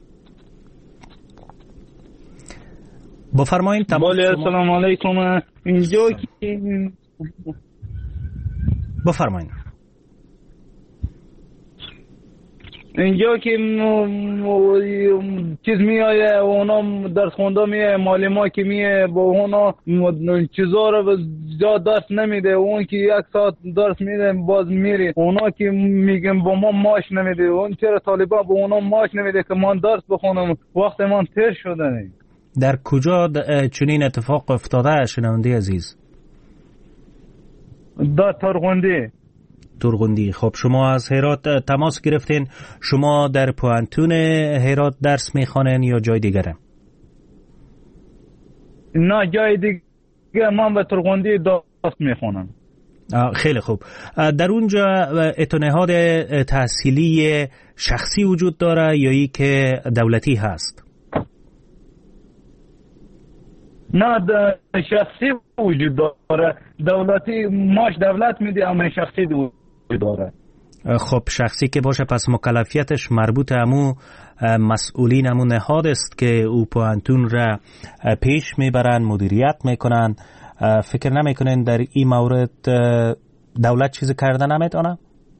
بفرمایید. السلام علیکم. اینجا که بفرمایید. اینجا که چیز میایه و اونا درس خونده میایه، معلم که میایه با اونا چیزا رو زیاد درس نمیده، اون که یک ساعت درس میده باز میره. اونا که میگن با ما ماش نمیده، اون چرا طالبان با اونا ماش نمیده که من درس بخونم؟ وقت من تیر شده نه. در کجا چنین اتفاق افتاده شنونده عزیز؟ در ترغندی. ترغندی. خب شما از هرات تماس گرفتین، شما در پوانتون هرات درس میخوانین یا جای دیگره؟ نه جای دیگه، من به ترغندی درس میخوانم. خیلی خوب. در اونجا اتنهاد تحصیلی شخصی وجود داره یا ای که دولتی هست؟ نه شخصی وجود داره، دولتی ماش دولت میده اما شخصی وجود داره. خب شخصی که باشه پس مکلفیتش مربوط امو مسئولین امو نهاد است که او پوانتون را پیش میبرن، مدیریت میکنن. فکر نمیکنین در این مورد دولت چیزی کرده نمیتونه؟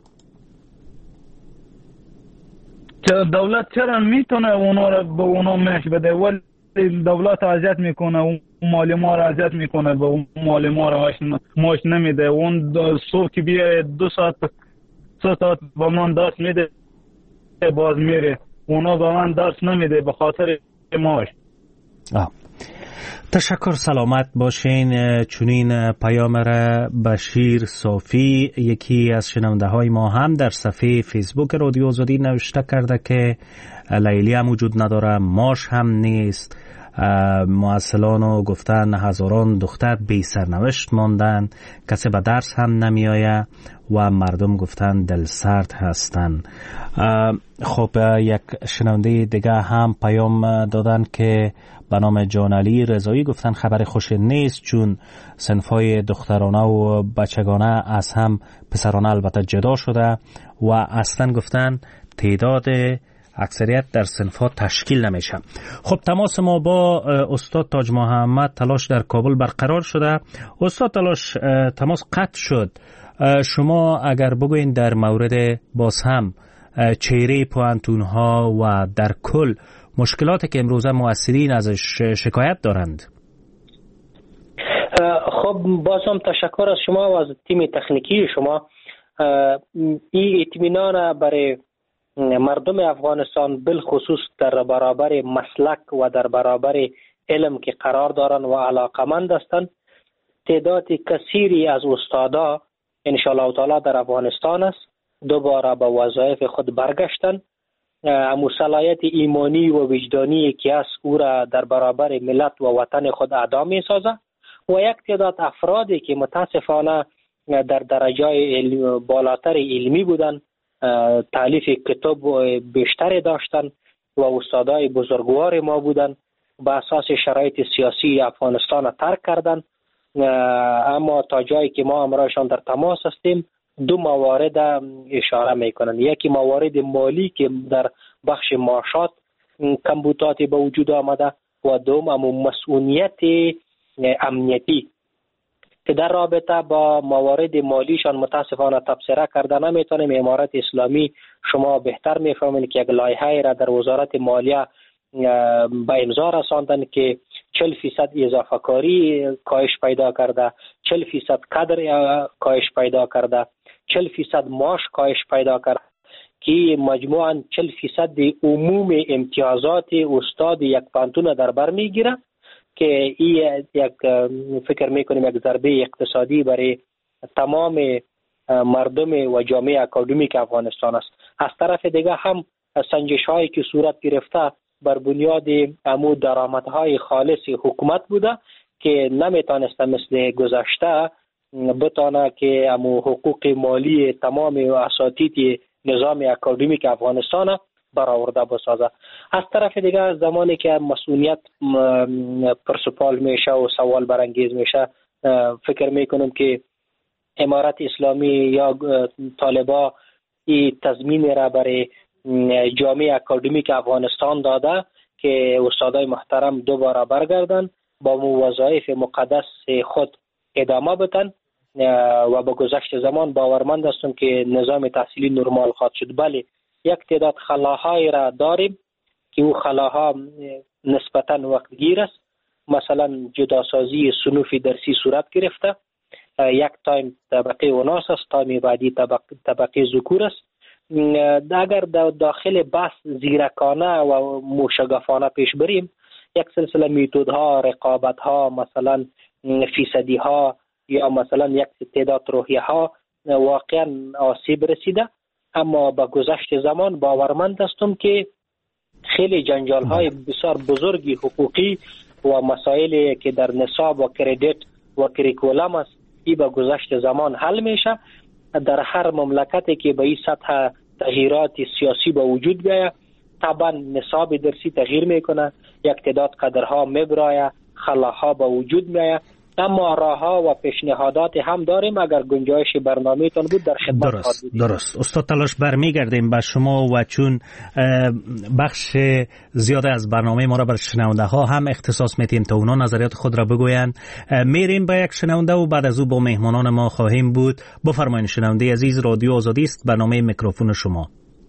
دولت چرا میتونه اونا را به اونا مش بده، ولی دولت اذیت میکنه، اون معلم ها را اذیت میکنه، به اون معلم ها را ماش نمیده. اون صبح که بیه دو ساعت سه ساعت با من درس میده باز میره، اونا به من درس نمیده به خاطر ماش. آه. تشکر، سلامت باشین. چنین پیام را بشیر صافی، یکی از شنونده های ما، هم در صفحه فیسبوک رادیو آزادی نوشته کرده که لیلی هم وجود نداره، ماش هم نیست. معسلانو گفتن هزاران دختر بی سرنوشت ماندن، کسی به درس هم نمیآیه و مردم گفتن دل سرد هستن. خب یک شنونده دیگه هم پیام دادن که به نام جانعلی رضایی، گفتن خبر خوش نیست چون صنفای دخترانه و بچگانه از هم پسرانه البته جدا شده و اصلا گفتن تعداد اکثریت در صنف‌ها تشکیل نمیشه. خب تماس ما با استاد تاج محمد تلاش در کابل برقرار شده. استاد تلاش تماس قطع شد. شما اگر بگوین در مورد باز هم چهره پوانتون ها و در کل مشکلاتی که امروزه مؤثرین ازش شکایت دارند. خب بازم تشکر از شما و از تیم تکنیکی شما. این اطمینان برای مردم افغانستان بالخصوص در برابر مسلک و در برابر علم که قرار دارن و علاقمند هستند. تعداد کثیری از استادا انشاءالله تعالی در افغانستان است، دوباره به وظایف خود برگشتن. امو صلاحیت ایمانی و وجدانی که است او را در برابر ملت و وطن خود ادا می سازه و یک تعداد افرادی که متاسفانه در درجه بالاتر علمی بودن، تالیف کتاب بیشتری داشتن، و استادای بزرگوار ما بودن، به اساس شرایط سیاسی افغانستان ترک کردن. اما تا جایی که ما امرایشان در تماس هستیم دو موارد اشاره میکنن. یکی موارد مالی که در بخش معاشات کمبودات به وجود آمده و دوم اما مسئولیت امنیتی که در رابطه با موارد مالیشان متاسفانه تبصره کرده نمیتونیم. امارت اسلامی شما بهتر میفهمید که یک لایحه را در وزارت مالیه به امضا رساندن که چهل فیصد اضافه کاری کاهش پیدا کرده، چهل فیصد کادر کاهش پیدا کرده، چهل فیصد معاش کاهش پیدا کرده که مجموعاً چهل فیصد عموم امتیازات استاد یک پانتون در بر میگیره که این یک فکر میکنیم یک ضربه اقتصادی برای تمام مردم و جامعه اکادمیک افغانستان است. از طرف دیگه هم سنجش هایی که صورت گرفته بر بنیاد امو درآمدهای خالص حکومت بوده که نمیتونسته مثل گذشته بتانه که امو حقوق مالی تمام اساتید نظام اکادمیک افغانستان برآورده بسازه. از طرف دیگه زمانی که مسئولیت پرسپال میشه و سوال برانگیز میشه، فکر میکنم که امارت اسلامی یا طالبا این تضمین را برای جامعه اکادمیک افغانستان داده که استادای محترم دوباره برگردن با وظایف مقدس خود ادامه بدن و با گذشت زمان باورمند هستم که نظام تحصیلی نرمال خواهد شد. بله، یک تعداد خلاهای را داریم که او خلاها نسبتا وقت گیر است. مثلا جداسازی صنوف درسی صورت گرفته، یک تایم طبقه اوناس است، تایم بعدی طبقه, طبقه ذکور است. اگر داخل بحث زیرکانه و موشگافانه پیش بریم، یک سلسله میتودها، رقابتها، مثلا فیصدی ها یا مثلا یک تعداد روحیه ها واقعا آسیب رسیده. اما با گذشت زمان باورمند هستم که خیلی جنجال های بسیار بزرگی حقوقی و مسائلی که در نصاب و کردیت و کریکولم است ای با گذشت زمان حل میشه. در هر مملکتی که به این سطح تغییرات سیاسی به وجود بیاید طبعا نصاب درسی تغییر میکنه، یک تعداد قدرها میبرایه، خلاها به وجود میاید. اما راهها و پیشنهادات هم داریم. اگر گنجایش برنامه‌تان بود در خدمت درست درست استاد تلاش برمیگردیم به شما و چون بخش زیاده از برنامه ما را بر شنونده ها هم اختصاص میتیم تا اونا نظریات خود را بگوین، میریم به یک شنونده و بعد از او با مهمانان ما خواهیم بود. بفرمایید شنونده عزیز، رادیو آزادی است، برنامه میکروفون شما.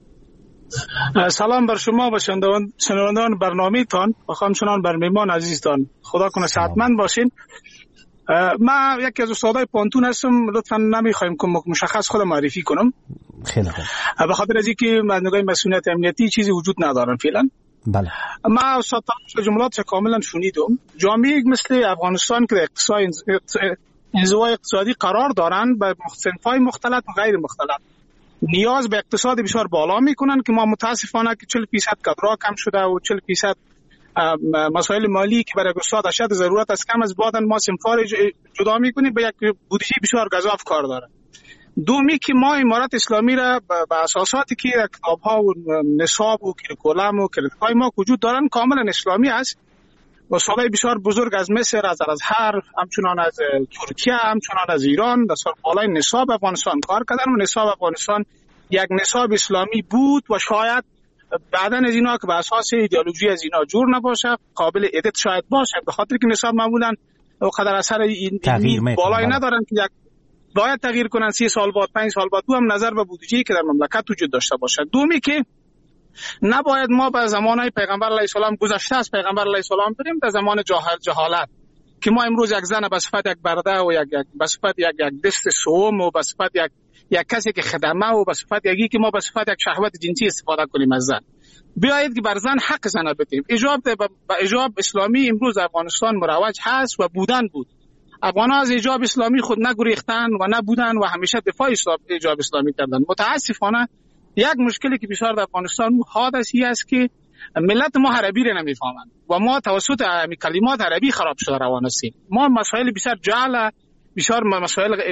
سلام بر شما و شنوندگان برنامه تان و همچنان بر مهمان عزیزتان. خدا کنه صحتمند باشین. ما یکی از استادای پانتون هستم، لطفا نمیخوایم که مشخص خود معرفی کنم. خیلی خوب. به خاطر از اینکه از نگاه مسئولیت امنیتی چیزی وجود ندارن فعلا. بله. ما استاد جملات کاملا شنیدم. جامعه مثل افغانستان که اقتصاد انزوای اقتصادی قرار دارن به صنف‌های مختلف و غیر مختلف نیاز به اقتصاد بسیار بالا میکنن که ما متاسفانه که چهل درصد کادرها کم شده و چهل درصد مسائل مالی که برای اقتصاد اشد ضرورت است کم از بعدن ما صنف‌ها جدا میکنیم به یک بودجه بسیار گزاف کار داره. دومی که ما امارت اسلامی را به اساساتی که کتاب‌ها و نصاب و کریکولم و کریدت‌های ما وجود دارن کاملا اسلامی است. استادای بسیار بزرگ از مصر، از الازهر، همچنان از ترکیه، همچنان از ایران در سال بالای نصاب افغانستان کار کردن و نصاب افغانستان یک نصاب اسلامی بود و شاید بعداً از اینا که به اساس ایدئولوژی از اینا جور نباشه قابل ادیت شاید باشه، به خاطر که نصاب معمولاً قدر اثر این بالای ندارن که یک باید تغییر کنن سی سال بعد، پنج سال بعد. دو هم نظر به بودجه‌ای که در مملکت وجود داشته باشه. دومی که نباید ما به زمانهای پیغمبر علیه السلام گذشته از پیغمبر علیه السلام بریم در زمان جهال جهالت که ما امروز یک زن به صفت یک برده و یک یک به صفت یک یک دست سوم و به صفت یک یک کسی که خدمه و به صفت یکی که ما به صفت یک شهوت جنسی استفاده کنیم از زن. بیایید که بر زن حق زن بدیم. ایجاب به ایجاب اسلامی امروز افغانستان مروج هست و بودن بود. افغان‌ها از ایجاب اسلامی خود نگریختن و نبودن و همیشه دفاع ایجاب اسلامی کردن. متاسفانه یک مشکلی که بسیار در افغانستان حادثی است که ملت ما عربی را نمیفهمند و ما توسط کلمات عربی خراب شده روان هستیم. ما مسائل بسیار جعل، بسیار مسائل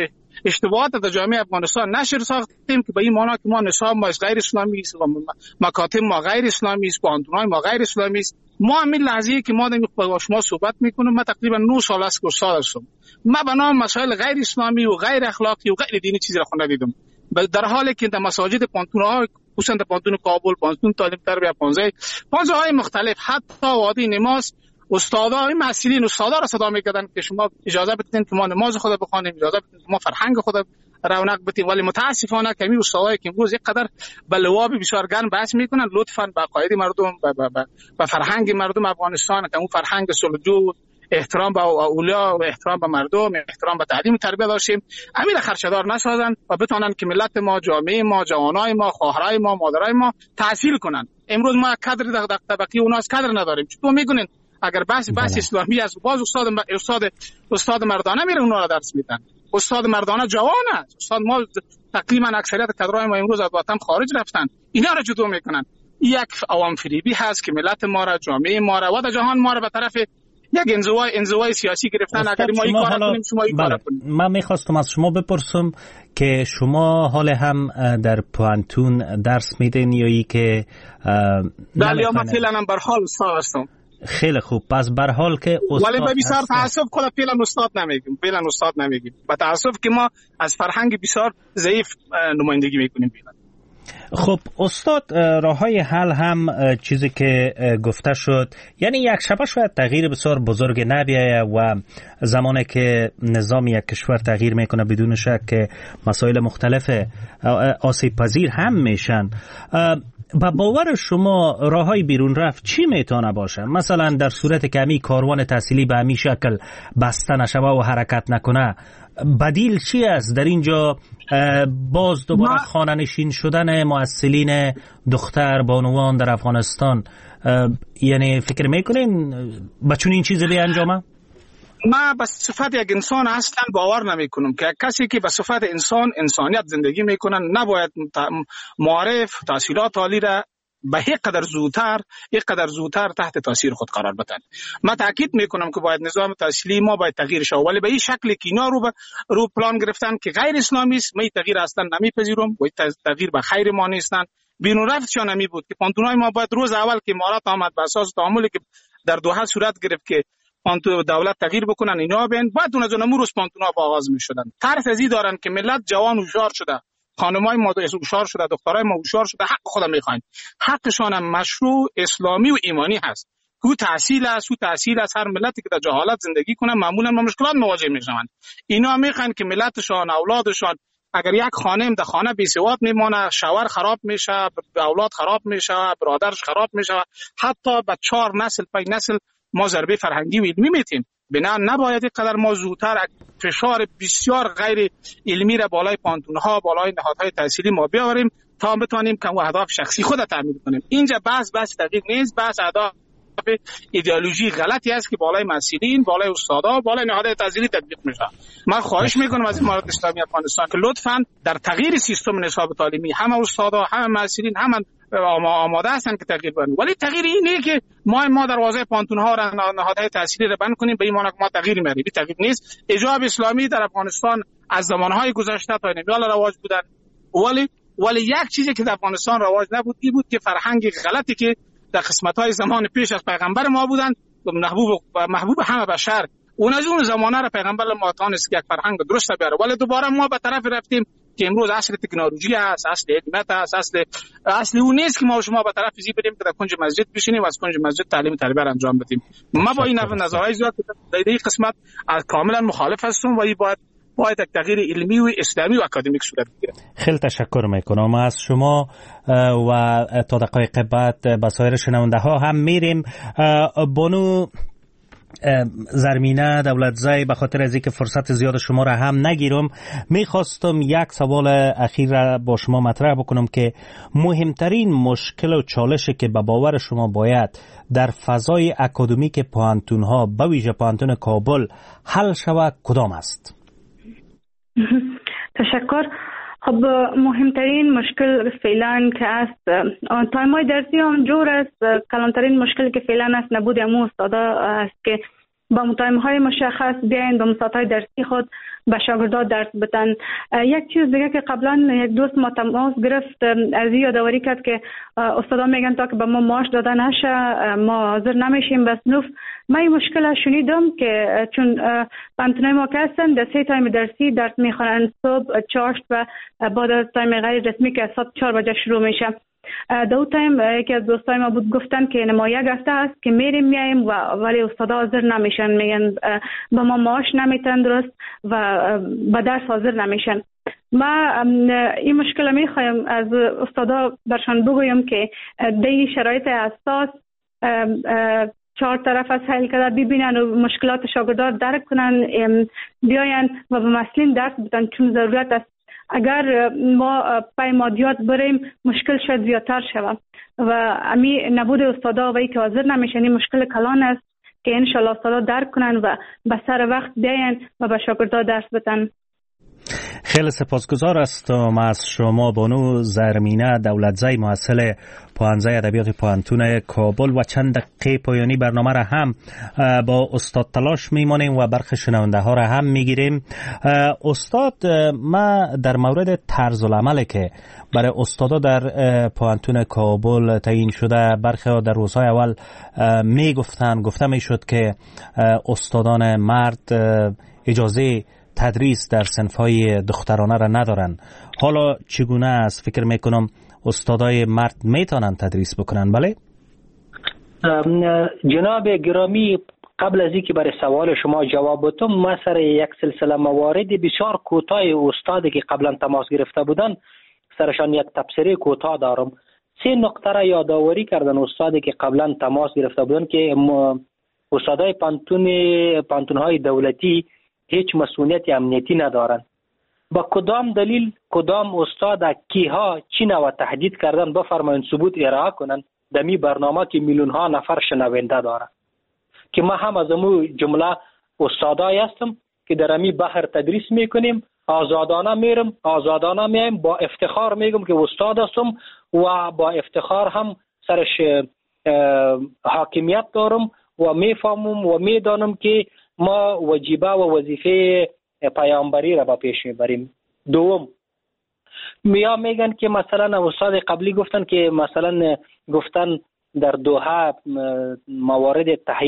اشتباهات در جامعه افغانستان نشر ساختیم که به این معنا که ما نصاب ما غیر اسلامی است و مکاتب ما غیر اسلامی است، پوهنتون‌های ما غیر اسلامی است. ما همین لحظه‌ای که ما داریم با شما صحبت میکنیم، ما تقریبا نه سال است که استاد هستم. ما به نام مسائل غیر اسلامی و غیر اخلاقی و غیر دینی چیزی را خونده دیدم، در حالی که در مساجد پانتون‌ها، خصوصا در پانتون کابل، پانتون تعلیم تربیت پانزه پانزه های مختلف، حتی وادی نماز، استادا این مسئولین استادا را صدا میکردن که شما اجازه بدین که ما نماز خود بخوانیم، اجازه بدین که ما فرهنگ خود رونق بدیم. ولی متاسفانه کمی استادایی که امروز یک قدر به لواب بسیار گرم بحث میکنن، لطفاً به عقاید مردم و فرهنگ مردم افغانستان که اون فرهنگ صلح، احترام به اولیا و احترام به مردم، احترام به تعلیم و تربیت داشتیم، امیر خرچدار نسازن و بتونن که ملت ما، جامعه ما، جوانای ما، خواهرای ما، مادرای ما تحصیل کنن. امروز ما کادر در طبقه اوناس کادر نداریم. چطور میگونین اگر بحث بحث اسلامی است، باز استاد استاد استاد مردانه میره اونها را درس میدن. استاد مردانه جوان است. استاد ما تقریبا اکثریت کادرای ما امروز از وطن خارج رفتن. اینا را جدا میکنن. یک عوام فریبی هست که ملت ما را، جامعه ما را و در جهان ما را به طرف یک انزوای انزوای سیاسی گرفتن. اگر ما این کارا کنیم شما این کارا کنید. من میخواستم از شما بپرسم که شما حال هم در پوهنتون درس میدین یا ای که بله من فعلا هم بر حال استاد هستم. خیلی خوب. پس بر حال که استاد ولی بسیار تاسف کلا فعلا استاد نمیگیم، فعلا استاد نمیگیم. با تاسف که ما از فرهنگ بسیار ضعیف نمایندگی میکنیم فعلا. خب استاد، راههای حل هم چیزی که گفته شد، یعنی یک شبه شاید تغییر بسیار بزرگ نبیه و زمانی که نظام یک کشور تغییر میکنه بدون شک که مسائل مختلف آسیب پذیر هم میشن. با باور شما راههای بیرون رفت چی میتونه باشه؟ مثلا در صورت که همی کاروان تحصیلی به همی شکل بسته نشوه و حرکت نکنه، بدیل چی است در اینجا؟ باز دوباره خانه نشین شدن مؤثرین دختر بانوان در افغانستان، یعنی فکر میکنین بچون این چیز بی انجامه؟ ما به صفت یک انسان اصلا باور نمی کنم که کسی که به صفت انسان انسانیت زندگی میکنن نباید معرف تحصیلات عالی را به یک قدر زودتر یک قدر زودتر تحت تاثیر خود قرار بدن. من تاکید میکنم که باید نظام تحصیلی ما باید تغییر شود، ولی به این شکلی که اینا رو به رو پلان گرفتن که غیر اسلامی است، من تغییر اصلا نمیپذیرم و تغییر به خیر ما نیستن. بیرون رفتشان نمی بود که پانتونای ما باید روز اول که امارات آمد به اساس تعاملی که در دوحه صورت گرفت که پانتو دولت تغییر بکنن اینا بین، بعد اون از اون روز پانتونا با آغاز میشدن. طرز ازی دارن که ملت جوان هوشیار شده، خانمای ما هوشیار شده، دخترای ما هوشیار شده، حق خودم میخواین. حقشان هم مشروع اسلامی و ایمانی هست. او تحصیل است، او تحصیل است. هر ملتی که در جهالت زندگی کنه معمولا با مشکلات مواجه میشن. اینا میخوان که ملتشان، اولادشان، اگر یک خانم در خانه بی سواد میمونه، شوهر خراب میشه، اولاد خراب میشه، برادرش خراب میشه، حتی به چهار نسل پنج نسل ما ضربه فرهنگی و علمی میتیم. بنا نباید اینقدر ما زودتر فشار بسیار غیر علمی را بالای پانتونها، بالای نهادهای تحصیلی ما بیاوریم تا بتونیم که اهداف شخصی خود تعمیر کنیم. اینجا بحث بحث تغییر نیست، بحث اهداف ایدئولوژی غلطی است که بالای مسئولین، بالای استادا، بالای نهادهای تحصیلی تطبیق میشه. من خواهش میکنم از امارات اسلامی افغانستان که لطفاً در تغییر سیستم نصاب تعلیمی همه استادا، همه مسئولین، همه آماده هستن که تغییر بدن، ولی تغییر اینه که ما ما دروازه پانتونها را، نهادهای تحصیلی را بند کنیم به این معنی که ما تغییر میاریم. این تغییر نیست. حجاب اسلامی در افغانستان از زمانهای گذشته تا نمیال رواج بودن، ولی ولی یک چیزی که در افغانستان رواج نبود این بود که فرهنگ غلطی که در قسمت‌های زمان پیش از پیغمبر ما بودن محبوب محبوب همه بشر، اون از اون زمانه را پیغمبر ما تونست که یک فرهنگ درست بیاره، ولی دوباره ما به طرف رفتیم که امروز عصر تکنولوژی است، عصر علمیت است، اصل اصل اون نیست که ما شما به طرف زی بریم که در کنج مسجد بشینیم و از کنج مسجد تعلیم تربیت انجام بدیم. ما با این نظرهای زیاد در این قسمت کاملا مخالف هستم و این باید باید یک تغییر علمی و اسلامی و اکادمیک صورت بگیره. خیلی تشکر میکنم از شما و تا دقایق بعد با سایر شنونده ها هم میریم. بانو زرمینه دولتزی، به خاطر از اینکه فرصت زیاد شما را هم نگیرم، میخواستم یک سوال اخیر را با شما مطرح بکنم که مهمترین مشکل و چالشی که به باور شما باید در فضای اکادمیک پوهنتون ها به ویژه پوهنتون کابل حل شود کدام است؟ تشکر. خب مهمترین مشکل فعلا که است تایمای درسی هم جور است. کلانترین مشکل که فعلا است نبود امو استادا است که با تایم های مشخص بیاین به مساعدت درسی خود به شاگردان درس بدن. یک چیز دیگه که قبلا یک دوست ما تماس گرفت از یادآوری کرد که استادا میگن تا که به ما معاش داده نشه ما حاضر نمیشیم به صنف. من این مشکل شنیدم که چون پانتونای ما که هستن در سه تایم درسی درس میخوانن، صبح چاشت و بعد از تایم غیر رسمی که ساعت چهار بجه شروع میشه. دو تایم یکی از دوستای ما بود گفتن که نما یک هفته است که میریم میایم و ولی استادا حاضر نمیشن، میگن به ما معاش نمیتن درست و به درس حاضر نمیشن. ما این مشکل میخوایم از استادا برشان بگویم که دی شرایط اساس چهار طرف از حل کرده ببینن و مشکلات شاگردان درک کنن، بیاین و به مسئولین درس بدن چون ضرورت است. اگر ما پای مادیات بریم مشکل شاید زیادتر شود و امی نبود استادا و ای که حاضر نمیشن این مشکل کلان است که انشالله استادا درک کنن و به سر وقت بیاین و به شاگردان درس بدن. خیلی سپاسگزار هستم از شما بانو زرمینه دولتزی، محصل پوهنځی ادبیات پوهنتون کابل و چند دقیقه پایانی برنامه را هم با استاد تلاش میمانیم و برخی شنونده ها را هم میگیریم. استاد، ما در مورد طرز العملی که برای استادا در پوهنتون کابل تعیین شده، برخی ها در روزهای اول میگفتن گفته میشد که استادان مرد اجازه تدریس در صنف‌های دخترانه را ندارن. حالا چگونه است؟ فکر میکنم استادای مرد میتونن تدریس بکنن. بله جناب گرامی، قبل از اینکه برای سوال شما جواب بدم، ما سر یک سلسله موارد بسیار کوتاه استادی که قبلا تماس گرفته بودن سرشان یک تبصره کوتاه دارم. سه نکته را یادآوری کردن استادی که قبلا تماس گرفته بودن که استادای پانتون پانتون‌های دولتی هیچ مسئولیت امنیتی ندارن. با کدام دلیل کدام استاد کیها چی نوع تهدید کردن بفرمایید ثبوت ارائه کنن در می برنامه که میلیون ها نفر شنونده داره. که ما هم از امو جمله استادای هستم که در امی بحر تدریس میکنیم، آزادانه میرم آزادانه میایم، با افتخار میگم که استاد هستم و با افتخار هم سرش حاکمیت دارم و میفهمم و میدانم که ما واجبه و وظیفه پیامبری را با پیش میبریم. دوم، میا میگن که مثلا استاد قبلی گفتن که مثلا گفتن در دوحه موارد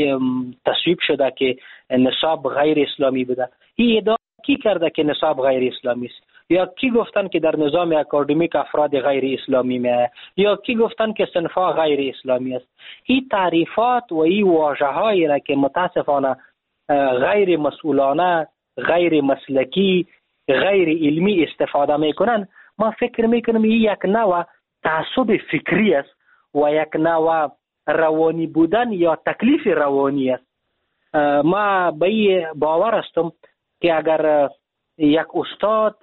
تصویب شده که نصاب غیر اسلامی بوده. این ادعا کی کرده که نصاب غیر اسلامی است؟ یا کی گفتن که در نظام اکادمیک افراد غیر اسلامی میه؟ یا کی گفتن که صنفا غیر اسلامی است؟ این تعریفات و این واژه‌هایی را که متاسفانه غیر مسئولانه، غیر مسلکی، غیر علمی استفاده میکنن، ما فکر میکنم این یک نوع تعصب فکری است و یک نوع روانی بودن یا تکلیف روانی است. ما به این باور هستم که اگر یک استاد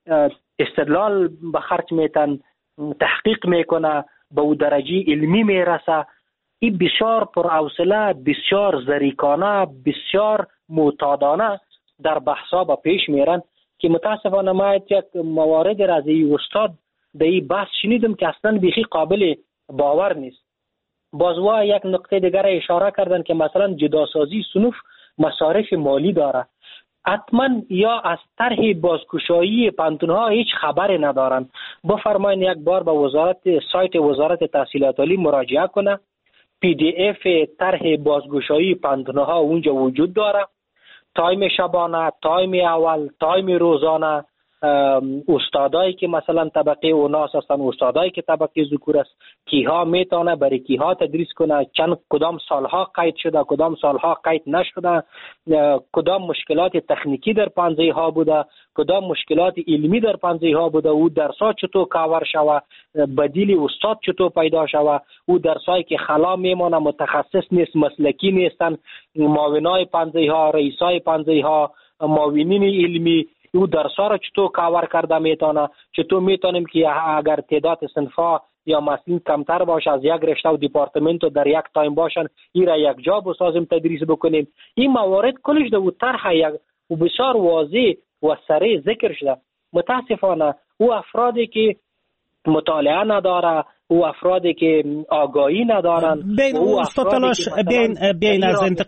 استدلال به خرج میتن، تحقیق میکنه، به او درجه علمی میرسه، این بسیار پرحوصله، بسیار ظریفانه، بسیار معتادانه در بحثا به پیش میرن که متاسفانه ما یک موارد را از این استاد در این بحث شنیدم که اصلا بیخی قابل باور نیست. بازوا یک نقطه دیگر اشاره کردن که مثلا جداسازی صنوف مصارف مالی داره. حتما یا از طرح بازگشایی پانتون‌ها هیچ خبری ندارن. بفرمایید یک بار به وزارت سایت وزارت تحصیلات عالی مراجعه کنه. پی دی اف طرح بازگشایی پانتون‌ها اونجا وجود داره. تایم شبانه، تایم اول، تایم روزانه، استادایی که مثلا طبقه اوناس هستن، استادایی که طبقه ذکور است، کیها میتونه برای کیها تدریس کنه، چند کدام سالها قید شده، کدام سالها قید نشده، کدام مشکلات تکنیکی در پانزه ها بوده، کدام مشکلات علمی در پانزه ها بوده، او درسا چطور کاور شوه، بدیل استاد چطور پیدا شوه، او درسایی که خلا میمونه متخصص نیست، مسلکی نیستن، معاونای پانزه ها، رئیسای پانزه ها، معاونین علمی، او درسا را چطور کاور کرده میتونه، چطور میتونیم که اگر تعداد صنفا یا مسئولین کمتر باشه از یک رشته و دیپارتمنت در یک تایم باشن این را یک جا بسازیم تدریس بکنیم. این موارد کلش در طرح یک و بسیار واضح و سریع ذکر شده. متاسفانه او افرادی که مطالعه نداره، او افرادی که آگاهی ندارن، بین او استاد تلاش بین بین از انتقاد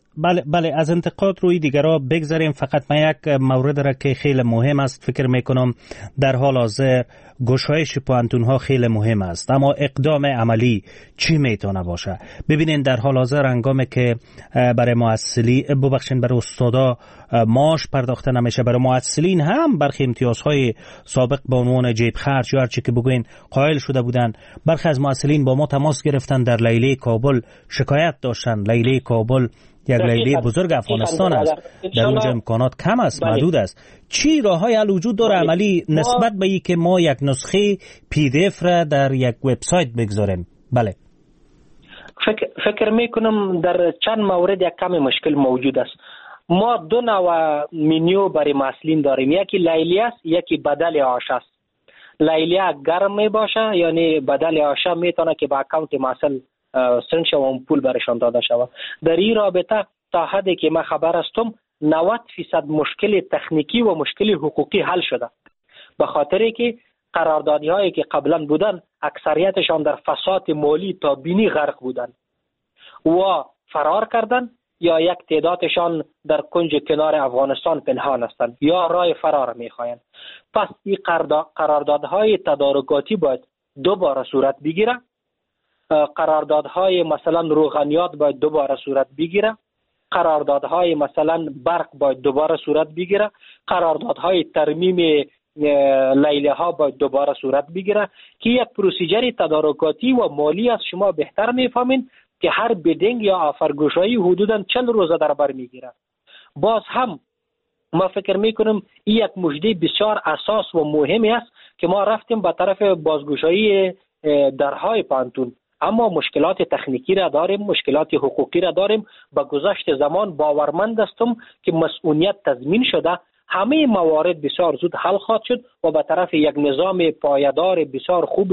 بله بله از انتقاد روی دیگرها بگذاریم. فقط من یک مورد را که خیلی مهم است فکر میکنم در حال حاضر گشایش پوانتون ها خیلی مهم است، اما اقدام عملی چی میتونه باشه؟ ببینین در حال حاضر هنگامی که برای معسلی ببخشین برای استادا معاش پرداخته نمیشه، برای معسلین هم برخی امتیازهای سابق به عنوان جیب خرج یا هر چی که بگوین قائل شده بودن. برخی از معسلین با ما تماس گرفتن، در لیلی کابل شکایت داشتن. لیلی کابل یک لیلی بزرگ افغانستان است، در اونجا امکانات کم است، محدود است. چی راههای حل وجود داره عملی نسبت به این که ما یک نسخه پی دی اف را در یک وبسایت بگذاریم؟ بله فکر, فکر میکنم در چند مورد یک کم مشکل موجود است. ما دو نوع منیو برای معسلین داریم، یکی لیلی است، یکی بدل آش است. لیلی گرم می باشه، یعنی بدل آش میتونه که با اکانت معسل سند شود و پول برشان داده شود. در این رابطه تا حدی که من خبر هستم نود فیصد مشکل تکنیکی و مشکل حقوقی حل شده، به خاطری که قراردادی هایی که قبلا بودن اکثریتشان در فساد مالی تا بینی غرق بودن و فرار کردن، یا یک تعدادشان در کنج کنار افغانستان پنهان هستند یا راه فرار میخواهند. پس این قراردادهای تدارکاتی باید دوباره صورت بگیره. قراردادهای مثلا روغنیات باید دوباره صورت بگیره، قراردادهای مثلا برق باید دوباره صورت بگیره، قراردادهای ترمیم لیله ها باید دوباره صورت بگیره که یک پروسیجر تدارکاتی و مالی است. شما بهتر میفهمین که هر بیدینگ یا آفرگوشایی حدوداً چند روزه در بر میگیره. باز هم ما فکر میکنم این یک مژده بسیار اساس و مهمی است که ما رفتیم به طرف بازگشایی درهای پانتون، اما مشکلات تکنیکی را داریم، مشکلات حقوقی را داریم. با گذشت زمان باورمند هستم که مسئولیت تضمین شده، همه موارد بسیار زود حل خواهد شد و به طرف یک نظام پایدار بسیار خوب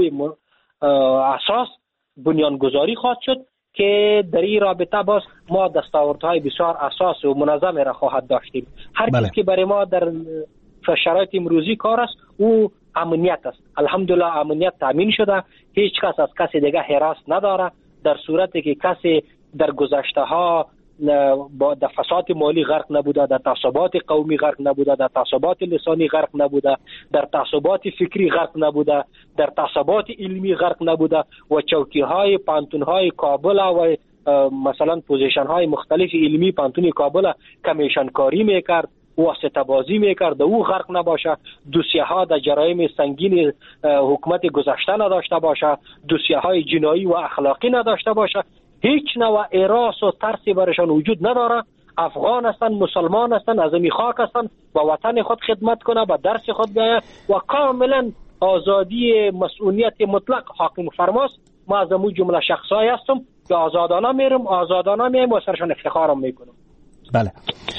اساس بنیانگذاری خواهد شد که در این رابطه باز ما دستاوردهای بسیار اساس و منظم را خواهد داشتیم. هر چیز که برای ما در شرایط امروزی کار است او امنیت است. الحمدلله امنیت تامین شده، هیچ کس از کسی دیگه حراس نداره. در صورتی که کسی در گذشته ها با در فساد مالی غرق نبوده، در تعصبات قومی غرق نبوده، در تعصبات لسانی غرق نبوده، در تعصبات فکری غرق نبوده، در تعصبات علمی غرق نبوده و چوکی های پانتون های کابل و مثلا پوزیشن های مختلف علمی پانتون کابل کمیشن کاری میکرد، واسطه بازی میکرد، او غرق نباشه، دوسیه ها در جرایم سنگین حکومت گذشته نداشته باشه، دوسیه های جنایی و اخلاقی نداشته باشه، هیچ نوع اراس و ترسی برشان وجود نداره. افغان هستن، مسلمان هستن، از این خاک هستن، با وطن خود خدمت کنه، با درس خود بیاید و کاملا آزادی مسئولیت مطلق حاکم فرماست. ما از امو جمله شخصایی هستم که آزادانه میرم، آزادانه میایم و سرشان افتخارم میکنم. بله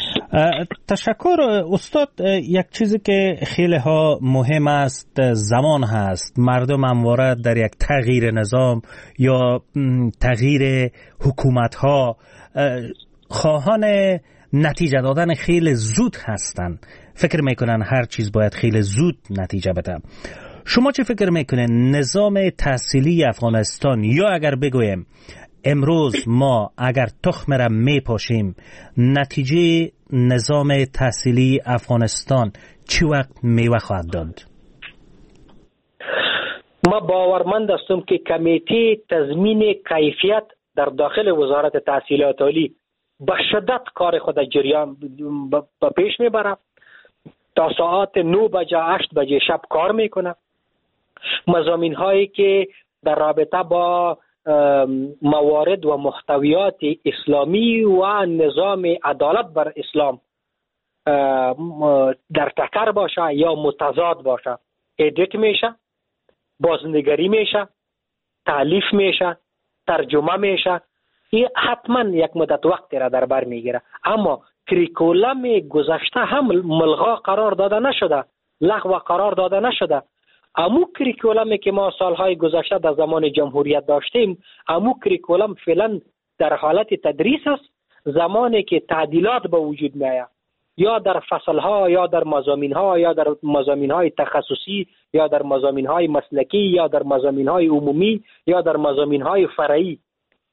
تشکر استاد. یک چیزی که خیلی ها مهم است زمان هست. مردم همواره در یک تغییر نظام یا تغییر حکومت ها خواهان نتیجه دادن خیلی زود هستند. فکر میکنن هر چیز باید خیلی زود نتیجه بده. شما چه فکر میکنین نظام تحصیلی افغانستان، یا اگر بگویم امروز ما اگر تخم را میپاشیم نتیجه نظام تحصیلی افغانستان چی وقت میوه خواهد داد؟ ما باورمند هستم که کمیته تضمین کیفیت در داخل وزارت تحصیلات عالی به شدت کار خود جریان به پیش میبره. تا ساعت نه بجه هشت بجه شب کار میکنه. مضامین هایی که در رابطه با موارد و محتویات اسلامی و نظام عدالت بر اسلام در تکر باشه یا متضاد باشه ادیت میشه، بازنگری میشه، تالیف میشه، ترجمه میشه. این حتما یک مدت وقت را در بر میگیره. اما کریکولم گذشته هم ملغا قرار داده نشده، لغو قرار داده نشده. امو کریکولمی که ما سالهای گذشته در زمان جمهوریت داشتیم، امو کریکولم فعلا در حالت تدریس است. زمانی که تعدیلات به وجود میآید یا در فصلها یا در مضامینها یا در مضامینهای تخصصی یا در مضامینهای مسلکی یا در مضامینهای عمومی یا در مضامینهای فرعی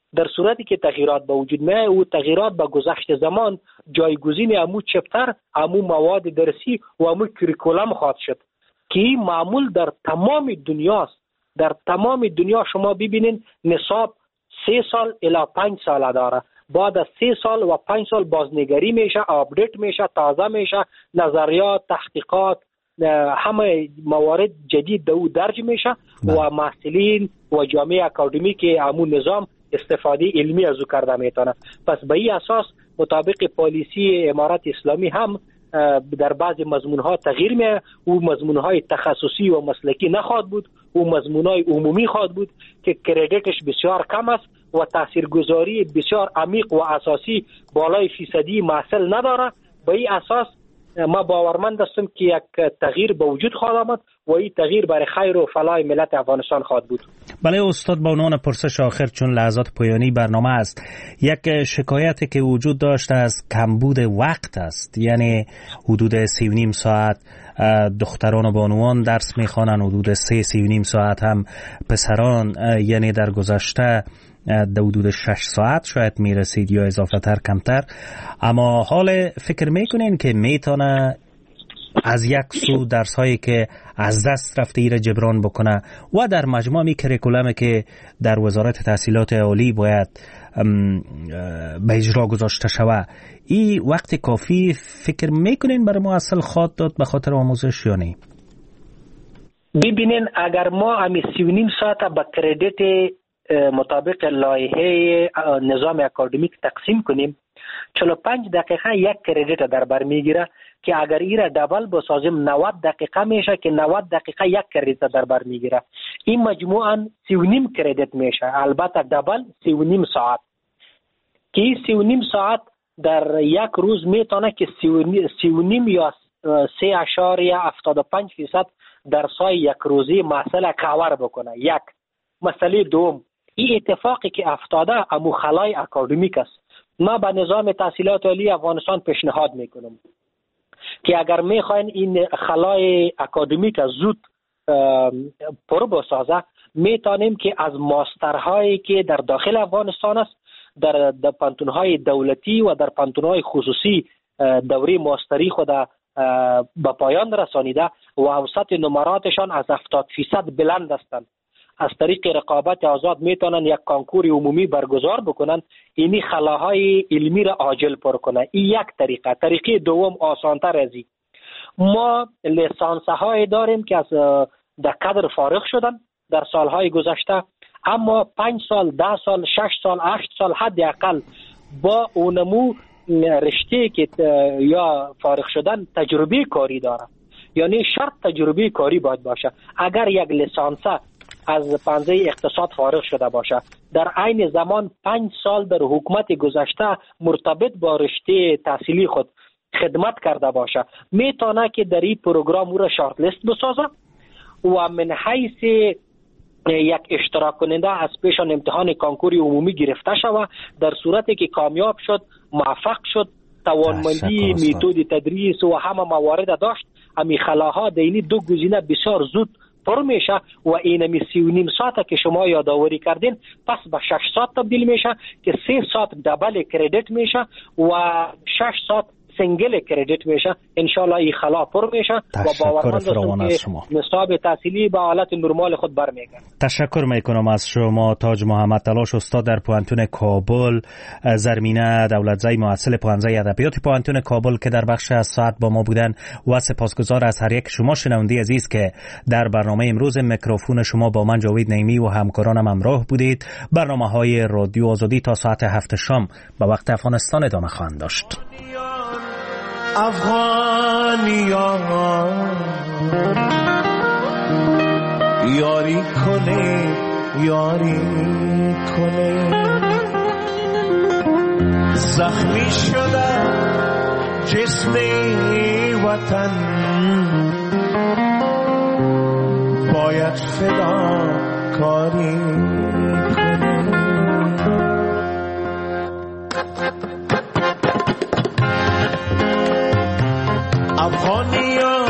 در صورتی که تغییرات به وجود میاد او تغییرات با گذشت زمان جایگزین امو چپتر، امو مواد درسی و امو کریکولم خواهد شد که این معمول در تمام دنیاست. در تمام دنیا شما ببینین نصاب سه سال الی پنج سال داره، بعد از سه سال و پنج سال بازنگری میشه، آپدیت میشه، تازه میشه، نظریات، تحقیقات، همه موارد جدید به او درج میشه و محصلین و جامعه اکادمیک امون نظام استفاده علمی از او کرده میتونه. پس به این اساس مطابق پالیسی امارت اسلامی هم در بعض مضمونها تغییر میه. او مضمونهای تخصصی و مسلکی نخواهد بود، او مضمونهای عمومی خواهد بود که کردیتش بسیار کم است و تاثیرگذاری بسیار عمیق و اساسی بالای فیصدی محصل نداره. به این اساس ما باورمند هستم که یک تغییر به وجود خواهد آمد و این تغییر برای خیر و فلاح ملت افغانستان خواهد بود. بله استاد، با عنوان پرسش آخر چون لحظات پایانی برنامه است، یک شکایتی که وجود داشته از کمبود وقت است، یعنی حدود سی و نیم ساعت دختران و بانوان درس میخوانند، حدود سه سی و نیم ساعت هم پسران، یعنی در گذشته در حدود شش ساعت شاید میرسید یا اضافه تر کمتر. اما حال فکر میکنین که میتونه از یک سو درس هایی که از دست رفته ای را جبران بکنه و در مجموع می کریکولمی که در وزارت تحصیلات عالی باید به اجرا گذاشته شوه، این وقت کافی فکر میکنین برای محصل خواهد داد به خاطر آموزش یا نه؟ ببینین اگر ما همی سی و نیم ساعت با کردیت مطابق لایحه نظام اکادمیک تقسیم کنیم، چهل و پنج دقیقه یک کردیت در بر میگیره که اگر این را دبل بسازیم نود دقیقه میشه که نود دقیقه یک کردیت در بر میگیره. این مجموعاً سی و نیم کردیت میشه، البته دبل سی و نیم ساعت که این سی و نیم ساعت در یک روز میتونه که سی و نیم یا سه اشاریه هفتاد و پنج فیصد درسای یک روزی محصل کاور بکنه. یک مسئله دوم، این اتفاقی که افتاده امو خلای اکادمیک است. ما به نظام تحصیلات عالی افغانستان پیشنهاد میکنم که اگر میخواین این خلای اکادمیک زود پر بسازه، میتونیم که از ماسترهایی که در داخل افغانستان است در پانتونهای دولتی و در پانتونهای خصوصی دوره ماستری خود به پایان رسانیده و اوسط نمراتشان از هفتاد فیصد بلند هستند، از طریق رقابت آزاد میتونن یک کانکور عمومی برگزار بکنن، اینی خلاهای علمی را عاجل پر کنن. این یک طریقه. طریقه دوم آسانتر از این، ما لیسانس های داریم که از در کادر فارغ شدن در سالهای گذشته، اما پنج سال، ده سال، شش سال، هشت سال حداقل با اونمو رشته که یا فارغ شدن تجربه کاری داره، یعنی شرط تجربه کاری باید باشه. اگر یک لیسانس از پنجه اقتصاد فارغ شده باشه، در عین زمان پنج سال در حکومت گذشته مرتبط با رشته تحصیلی خود خدمت کرده باشه، میتونه که در این پروگرام او را شارت لیست بسازه و من حیث یک اشتراک کننده از پیشان امتحان کانکوری عمومی گرفته شود. در صورتی که کامیاب شد، موفق شد، توانمندی میتود تدریس و همه موارد داشت، امی خلاها دینی دو گزینه بسیار زود پر میشه و اینمی سی و نیم ساعت که شما یادآوری کردین پس به شش ساعت تبدیل میشه که سه ساعت دبل کردیت میشه و شش ساعت سنگل کردیت میشه. انشالله این خلا پر میشه و باورمند هستم که نصاب تحصیلی به حالت نرمال خود برمیگرده. تشکر میکنم از شما تاج محمد تلاش، استاد در پوهنتون کابل، زرمینه دولتزی محصل پوهنځی ادبیات پوهنتون کابل که در بخش از ساعت با ما بودن و سپاسگزار از هر یک شما شنونده عزیز که در برنامه امروز میکروفون شما با من جاوید نعیمی و همکارانم همراه بودید. برنامه های رادیو آزادی تا ساعت هفت شام به وقت افغانستان ادامه خواهند داشت. افغانیان یاری کنه یاری کنه، زخمی شده جسم وطن باید فدا کاری کنه. افغانیان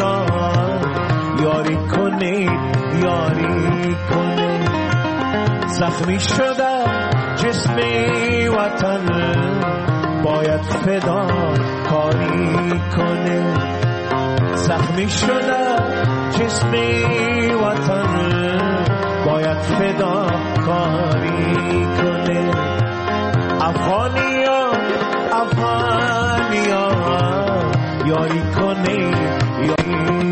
افغانیان یاری کنید یاری کنید، زخمی شده جسم وطن باید فدا کاری کنه زخمی شده جسم وطن باید فدا کاری کنه افغانیا افغانیا یاری کنه یاری